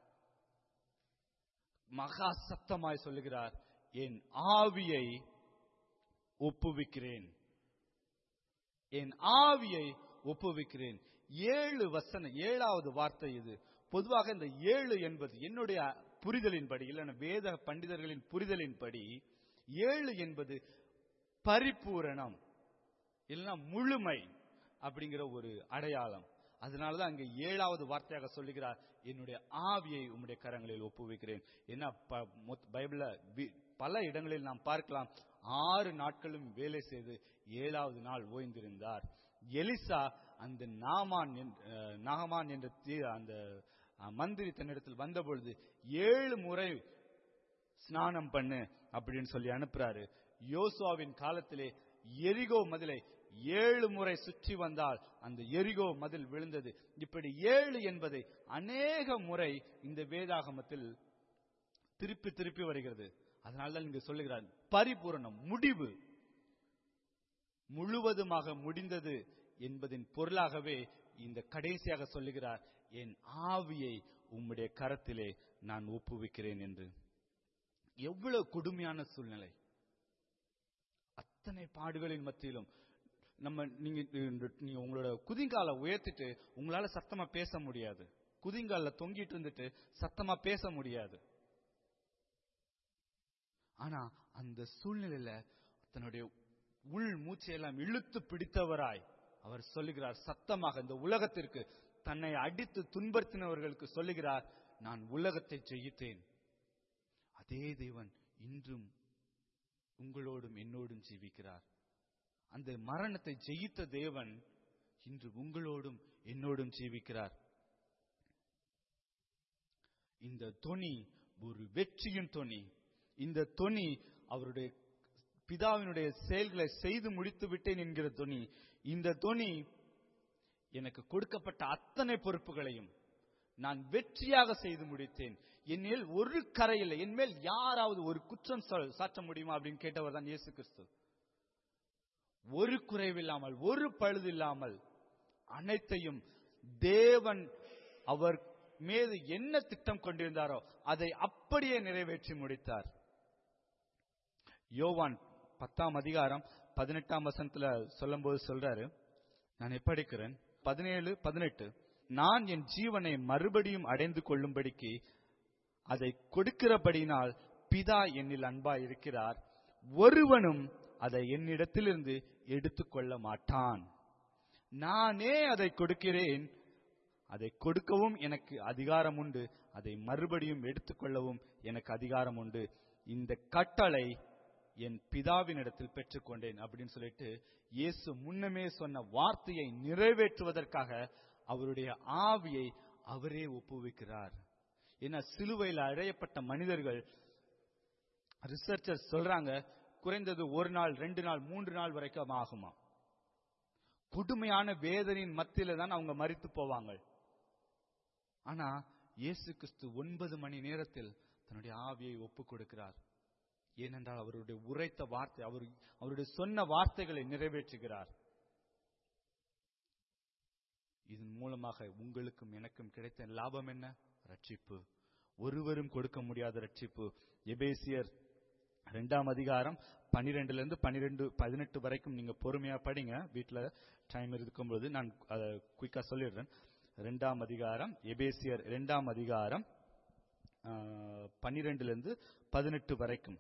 [SPEAKER 5] மகா சத்தமாய் சொல்லுகிறார், என் ஆவியை ஒப்புவிக்கிறேன், என் ஆவியை ஒப்புவிக்கிறேன். ஏழு வசன ஏழாவது வார்த்தை இது. பொதுவாக இந்த ஏழு என்பது என்னுடைய புரிதலின்படி, இல்லைன்னா வேத பண்டிதர்களின் புரிதலின்படி, ஏழு என்பது பரிபூரணம் இல்லைன்னா முழுமை அப்படிங்கிற ஒரு அடையாளம். அதனாலதான் அங்க ஏழாவது வார்த்தையாக சொல்லுகிறார், என்னுடைய ஆவியை உம்முடைய கரங்களில் ஒப்புவிக்கிறேன். என்ன பைபிள்ல பல இடங்களில் நாம் பார்க்கலாம், ஆறு நாட்களும் வேலை செய்து ஏழாவது நாள் ஓய்ந்திருந்தார். எலிசா அந்த நாமான் நாகமான் என்ற அந்த மந்திரி தன்னிடத்தில் வந்த பொழுது ஏழு முறை ஸ்நானம் பண்ணு அப்படின்னு சொல்லி அனுப்புறாரு. யோசுவாவின் காலத்திலே எரிகோ மதிலை ஏழு முறை சுற்றி வந்தால் அந்த எரிகோ மதில் விழுந்தது. இப்படி ஏழு என்பதை அநேக முறை இந்த வேதாகமத்தில் திருப்பி திருப்பி வருகிறது. அதனால்தான் இங்கு சொல்லுகிறார், பரிபூரணம், முடிவு, முழுவதுமாக முடிந்தது என்பதின் பொருளாகவே இந்த கடைசியாக சொல்லுகிறார், என் ஆவியை உம்முடைய கரத்திலே நான் ஒப்புவிக்கிறேன் என்று. எவ்வளவு கொடுமையான சூழ்நிலை! அத்தனை பாடுகளின் மத்தியிலும் நம்ம நீங்க நீங்க உங்களோட குதிங்கால உயர்த்திட்டு உங்களால சத்தமா பேச முடியாது. குதிங்கால தொங்கிட்டு இருந்துட்டு சத்தமா பேச முடியாது. ஆனா அந்த சூழ்நிலையில தன்னுடைய உள் மூச்சையெல்லாம் இழுத்து பிடித்தவராய் அவர் சொல்லுகிறார், சத்தமாக இந்த உலகத்திற்கு தன்னை அடித்து துன்புறுத்தினவர்களுக்கு சொல்லுகிறார், நான் உலகத்தை ஜெயித்தேன். அதே தேவன் இன்றும் உங்களோடும் என்னோடும் ஜீவிக்கிறார். அந்த மரணத்தை ஜெயித்த தேவன் இன்று உங்களோடும் என்னோடும் ஜீவிக்கிறார். இந்த தொனி ஒரு வெற்றியின் தொனி. இந்த தொனி அவருடைய பிதாவினுடைய செயல்களை செய்து முடித்து விட்டேன் என்கிற தொனி. இந்த தொனி எனக்கு கொடுக்கப்பட்ட அத்தனை பொறுப்புகளையும் நான் வெற்றியாக செய்து முடித்தேன். என்மேல் ஒரு கரை இல்லை, என்மேல் யாராவது ஒரு குற்றம் சாட்ட முடியுமா அப்படின்னு கேட்டவர் தான் இயேசு கிறிஸ்து. ஒரு குறைவில்லாமல், ஒரு பழுது இல்லாமல் அனைத்தையும் தேவன் அவர் மீது என்ன திட்டம் கொண்டிருந்தாரோ அதை அப்படியே நிறைவேற்றி முடித்தார். யோவான் பத்தாம் அதிகாரம் பதினெட்டாம் வசனத்துல சொல்லும் போது சொல்றாரு, நான் எப்படிக்கிறேன் பதினேழு பதினெட்டு, நான் என் ஜீவனை மறுபடியும் அடைந்து கொள்ளும்படிக்கு அதை கொடுக்கிறபடினால் பிதா என்னில் அன்பாய் இருக்கிறார், ஒருவனும் அதை என்னிடத்திலிருந்து எடுத்துக்கொள்ள மாட்டான். நானே அதை கொடுக்கிறேன், அதை கொடுக்கவும் எனக்கு அதிகாரம் உண்டு, அதை மறுபடியும் எடுத்துக்கொள்ளவும் எனக்கு அதிகாரம் உண்டு. இந்த கட்டளை என் பிதாவினிடத்தில் பெற்றுக்கொண்டேன் அப்படின்னு சொல்லிட்டு இயேசு முன்னமே சொன்ன வார்த்தையை நிறைவேற்றுவதற்காக அவருடைய ஆவியை அவரே ஒப்புவிக்கிறார். ஏன்னா சிலுவையில் அறையப்பட்ட மனிதர்கள், ரிசர்ச்சர்ஸ் சொல்றாங்க, குறைந்தது ஒரு நாள், ரெண்டு நாள், மூன்று நாள் வரைக்கும் ஆகுமா. கொடுமையான வேதனையின் மத்தியில தான் அவங்க மரித்து போவாங்க. ஆனா இயேசு கிறிஸ்து ஒன்பது மணி நேரத்தில் தன்னுடைய ஆவியை ஒப்பு கொடுக்கிறார். ஏனென்றால் அவருடைய உரைத்த வார்த்தை, அவர் அவருடைய சொன்ன வார்த்தைகளை நிறைவேற்றுகிறார். இதன் மூலமாக உங்களுக்கும் எனக்கும் கிடைத்த லாபம் என்ன? ரட்சிப்பு. ஒருவரும் கொடுக்க முடியாத ரட்சிப்பு. எபேசியர் இரண்டாம் அதிகாரம் பனிரெண்டுல இருந்து பனிரெண்டு பதினெட்டு வரைக்கும் நீங்க பொறுமையா படிங்க, வீட்டுல டைம் இருக்கும்போது. நான் அதை குயிக்கா சொல்லிடுறேன். இரண்டாம் அதிகாரம், எபேசியர் இரண்டாம் அதிகாரம் பனிரெண்டுல இருந்து பதினெட்டு வரைக்கும்.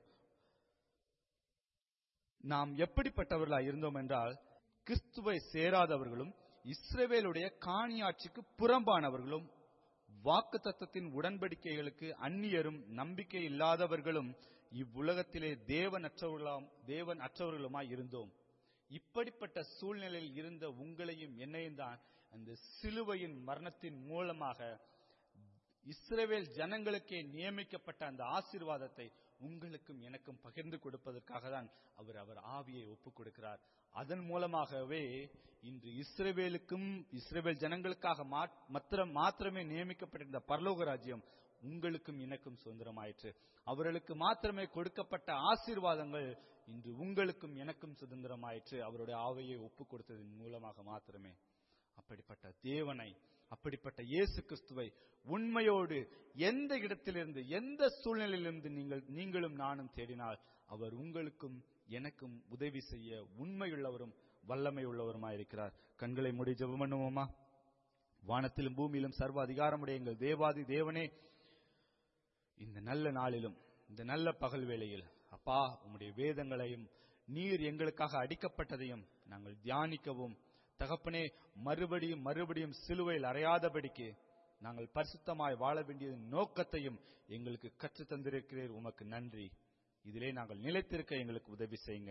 [SPEAKER 5] நாம் எப்படிப்பட்டவர்களா இருந்தோம் என்றால், கிறிஸ்துவை சேராதவர்களும் இஸ்ரவேலுடைய காணியாட்சிக்கு புறம்பானவர்களும் வாக்குத்தத்தத்தின் உடன்படிக்கைகளுக்கு அந்நியரும் நம்பிக்கை இல்லாதவர்களும் இவ்வுலகத்திலே தேவனற்றவர்களாம் தேவன் அற்றவர்களுமாய் இருந்தோம். இப்படிப்பட்ட சூழ்நிலையில் இருந்த உங்களையும் என்னையும் தான் அந்த சிலுவையின் மரணத்தின் மூலமாக இஸ்ரவேல் ஜனங்களுக்கே நியமிக்கப்பட்ட அந்த ஆசீர்வாதத்தை உங்களுக்கும் எனக்கும் பகிர்ந்து கொடுப்பதற்காக தான் அவர் அவர் ஆவியை ஒப்புக் கொடுக்கிறார். அதன் மூலமாகவே இன்று இஸ்ரவேலுக்கும் இஸ்ரவேல் ஜனங்களுக்காக மாத்திரம் மாத்திரமே நியமிக்கப்பட்டிருந்த பரலோக ராஜ்யம் உங்களுக்கும் எனக்கும் சுதந்திரமாயிற்று. அவர்களுக்கு மாத்திரமே கொடுக்கப்பட்ட ஆசீர்வாதங்கள் இன்று உங்களுக்கும் எனக்கும் சுதந்திரமாயிற்று, அவருடைய ஆவியை ஒப்புக் கொடுத்ததன் மூலமாக மாத்திரமே. அப்படிப்பட்ட தேவனை, அப்படிப்பட்ட இயேசு கிறிஸ்துவை உண்மையோடு எந்த இடத்திலிருந்து, எந்த சூழ்நிலையிலிருந்து நீங்கள் நீங்களும் நானும் தேடினால் அவர் உங்களுக்கும் எனக்கும் உதவி செய்ய உண்மையுள்ளவரும் வல்லமை உள்ளவருமாயிருக்கிறார். கண்களை மூடி ஜெபம் பண்ணுவோமா? வானத்திலும் பூமியிலும் சர்வ அதிகாரமுடைய எங்கள் தேவாதி தேவனே, இந்த நல்ல நாளிலும் இந்த நல்ல பகல் வேளையில் அப்பா, உம்முடைய வேதங்களையும் நீர் எங்களுக்காக அடிக்கப்பட்டதையும் நாங்கள் தியானிக்கவும், தகப்பனே, மறுபடியும் மறுபடியும் சிலுவையில் அறையாதபடிக்கு நாங்கள் பரிசுத்தமாய் வாழ வேண்டிய நோக்கத்தையும் எங்களுக்கு கற்றுத் தந்திருக்கிறீர். உமக்கு நன்றி. இதிலே நாங்கள் நிலைத்திருக்க எங்களுக்கு உதவி செய்யுங்க.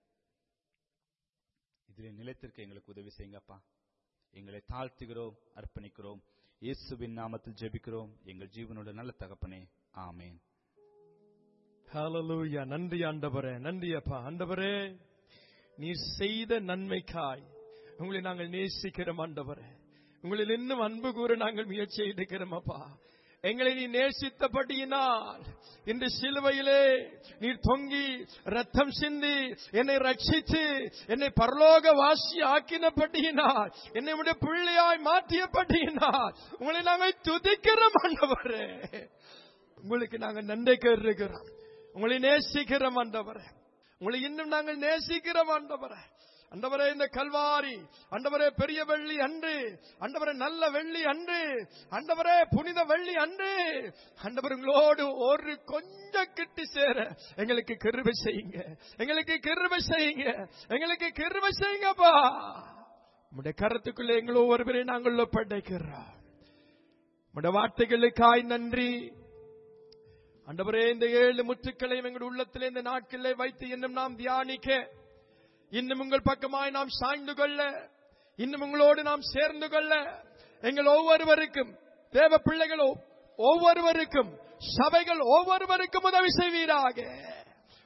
[SPEAKER 5] இதிலே நிலைத்திருக்க எங்களுக்கு உதவி செய்யுங்க அப்பா. எங்களை தாழ்த்துகிறோம், அர்ப்பணிக்கிறோம். இயேசுவின் நாமத்தில் ஜெபிக்கிறோம் எங்கள் ஜீவனோட நல்ல தகப்பனே, ஆமேன்.
[SPEAKER 1] ஹல்லேலூயா. நன்றி ஆண்டவரே, நன்றி அப்பா. ஆண்டவரே, நீர் செய்த நன்மைக்காய் உங்களை நாங்கள் நேசிக்கிறோம் ஆண்டவரே. உங்களில் இன்னும் அன்பு கூற நாங்கள் முயற்சி எடுக்கிறோம் அப்பா. எங்களை நீ நேசித்தபடியினால் இந்த சிலுவையிலே நீர் தொங்கி ரத்தம் சிந்தி என்னை ரட்சித்து என்னை பரலோக வாசி ஆக்கினபடியினால், என்னை உடைய பிள்ளையாய் மாற்றியபடியினால் உங்களை நாங்கள் துதிக்கிறோம் ஆண்டவரே. உங்களுக்கு நாங்கள் நன்றி கேட்கிறோம். உங்களை நேசிக்கிறோம் ஆண்டவரே. உங்களை இன்னும் நாங்கள் நேசிக்கிறோம் ஆண்டவரே. ஆண்டவரே, இந்த கல்வாரி ஆண்டவரே பெரிய வெள்ளி அன்று, ஆண்டவரே நல்ல வெள்ளி அன்று, ஆண்டவரே புனித வெள்ளி அன்று, ஆண்டவர் உங்களோடு ஒரு கொஞ்சம் கிட்டி சேர எங்களுக்கு கிருபை செய்யுங்க, எங்களுக்கு கிருபை செய்யுங்க, எங்களுக்கு கிருபை செய்யுங்கப்பா. உம்முடைய கருத்துக்குள்ளே எங்கள் ஒவ்வொருவரையும் நாங்கள் ஒப்படைக்கிறோம். உம்முடைய வார்த்தைகளுக்காய் நன்றி ஆண்டவரே. இந்த ஏழு முற்றுக்களையும் எங்களுடைய உள்ளத்திலே இந்த நாட்களிலே வைத்து இன்னும் நாம் தியானிக்க, இன்னும் உங்கள் பக்கமாய் நாம் சாய்ந்து கொள்ள, இன்னும் உங்களோடு நாம் சேர்ந்து கொள்ள எங்கள் ஒவ்வொருவருக்கும், தேவ பிள்ளைகளோ ஒவ்வொருவருக்கும், சபைகள் ஒவ்வொருவருக்கும் உதவி செய்வீராக.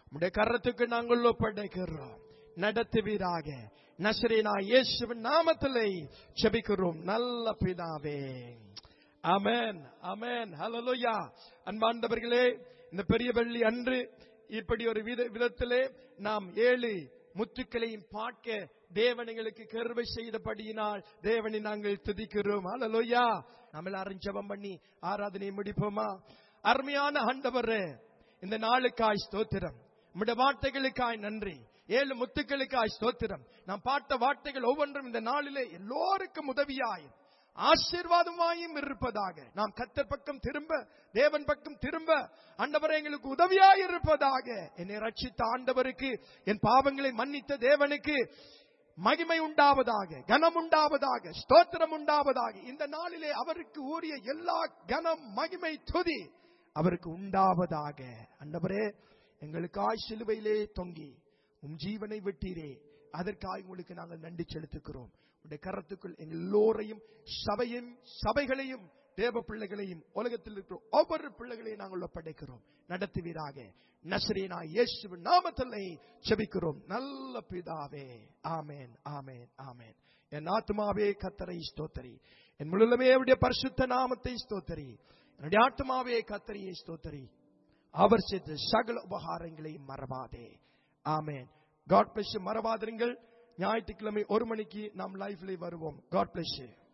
[SPEAKER 1] உம்முடைய கரத்துக்கு நாங்கள் ஒப்படைக்கிறோம். நடத்துவீராக. நசரேனா இயேசுவின் நாமத்திலே ஜெபிக்கிறோம் நல்ல பிதாவே. ஆமென், ஆமென், ஹல்லேலூயா. அன்பார்ந்தவர்களே, இந்த பெரிய வெள்ளி அன்று இப்படி ஒரு வித விதத்திலே நாம் ஏழு முத்துக்களையும் பார்க்க தேவன் எங்களுக்கு கிருபை செய்தபடியினால் தேவனை நாங்கள் துதிக்கிறோம். ஹல்லேலூயா. நம்ம எல்லாரும் ஜெபம் பண்ணி ஆராதனை முடிப்போமா? அருமையான ஆண்டவரே, இந்த நாளுக்காய் ஸ்தோத்திரம். உம்முடைய வார்த்தைகளுக்காய் நன்றி. ஏழு முத்துக்களுக்காய் ஸ்தோத்திரம். நாம் பார்த்த வார்த்தைகள் ஒவ்வொன்றும் இந்த நாளிலே எல்லோருக்கும் உதவியாய் ஆசீர்வாதமாயும் இருப்பதாக. நாம் கர்த்தர் பக்கம் திரும்ப, தேவன் பக்கம் திரும்ப ஆண்டவரே எங்களுக்கு உதவியாய் இருப்பதாக. என்னை ரட்சித்த ஆண்டவருக்கு, என் பாவங்களை மன்னித்த தேவனுக்கு மகிமை உண்டாவதாக, கனம் உண்டாவதாக, ஸ்தோத்திரம் உண்டாவதாக. இந்த நாளிலே அவருக்கு உரிய எல்லா கனம், மகிமை, துதி அவருக்கு உண்டாவதாக. ஆண்டவரே, எங்களுக்காய் சிலுவையிலே தொங்கி உம் ஜீவனை விட்டீரே, அதற்காக உங்களுக்கு நாங்கள் நன்றி செலுத்துகிறோம். உடைய கரத்துக்குள் எங்கள் எல்லோரையும், சபையும் சபைகளையும் தேவ பிள்ளைகளையும் உலகத்தில் இருக்கிற ஒவ்வொரு பிள்ளைகளையும் நாங்கள் ஒப்படைக்கிறோம். நடத்துவீராக. நசரேனா இயேசுவின் நாமத்திலே ஜெபிக்கிறோம் நல்ல பிதாவே. ஆமென், ஆமென், ஆமென். என் ஆத்துமாவே கர்த்தரை ஸ்தோத்திரி. என் முழுமே அவருடைய பரிசுத்த நாமத்தை ஸ்தோத்திரி. என்னுடைய ஆத்துமாவே கர்த்தரையை ஸ்தோத்திரி. அவர் செய்த சகல உபகாரங்களையும் மறவாதே. ஆமென். God bless you. மறவாதிருங்கள். ஞாயிற்றுக்கிழமை ஒரு மணிக்கு நாம் லைவ்ல வருவோம். God bless you.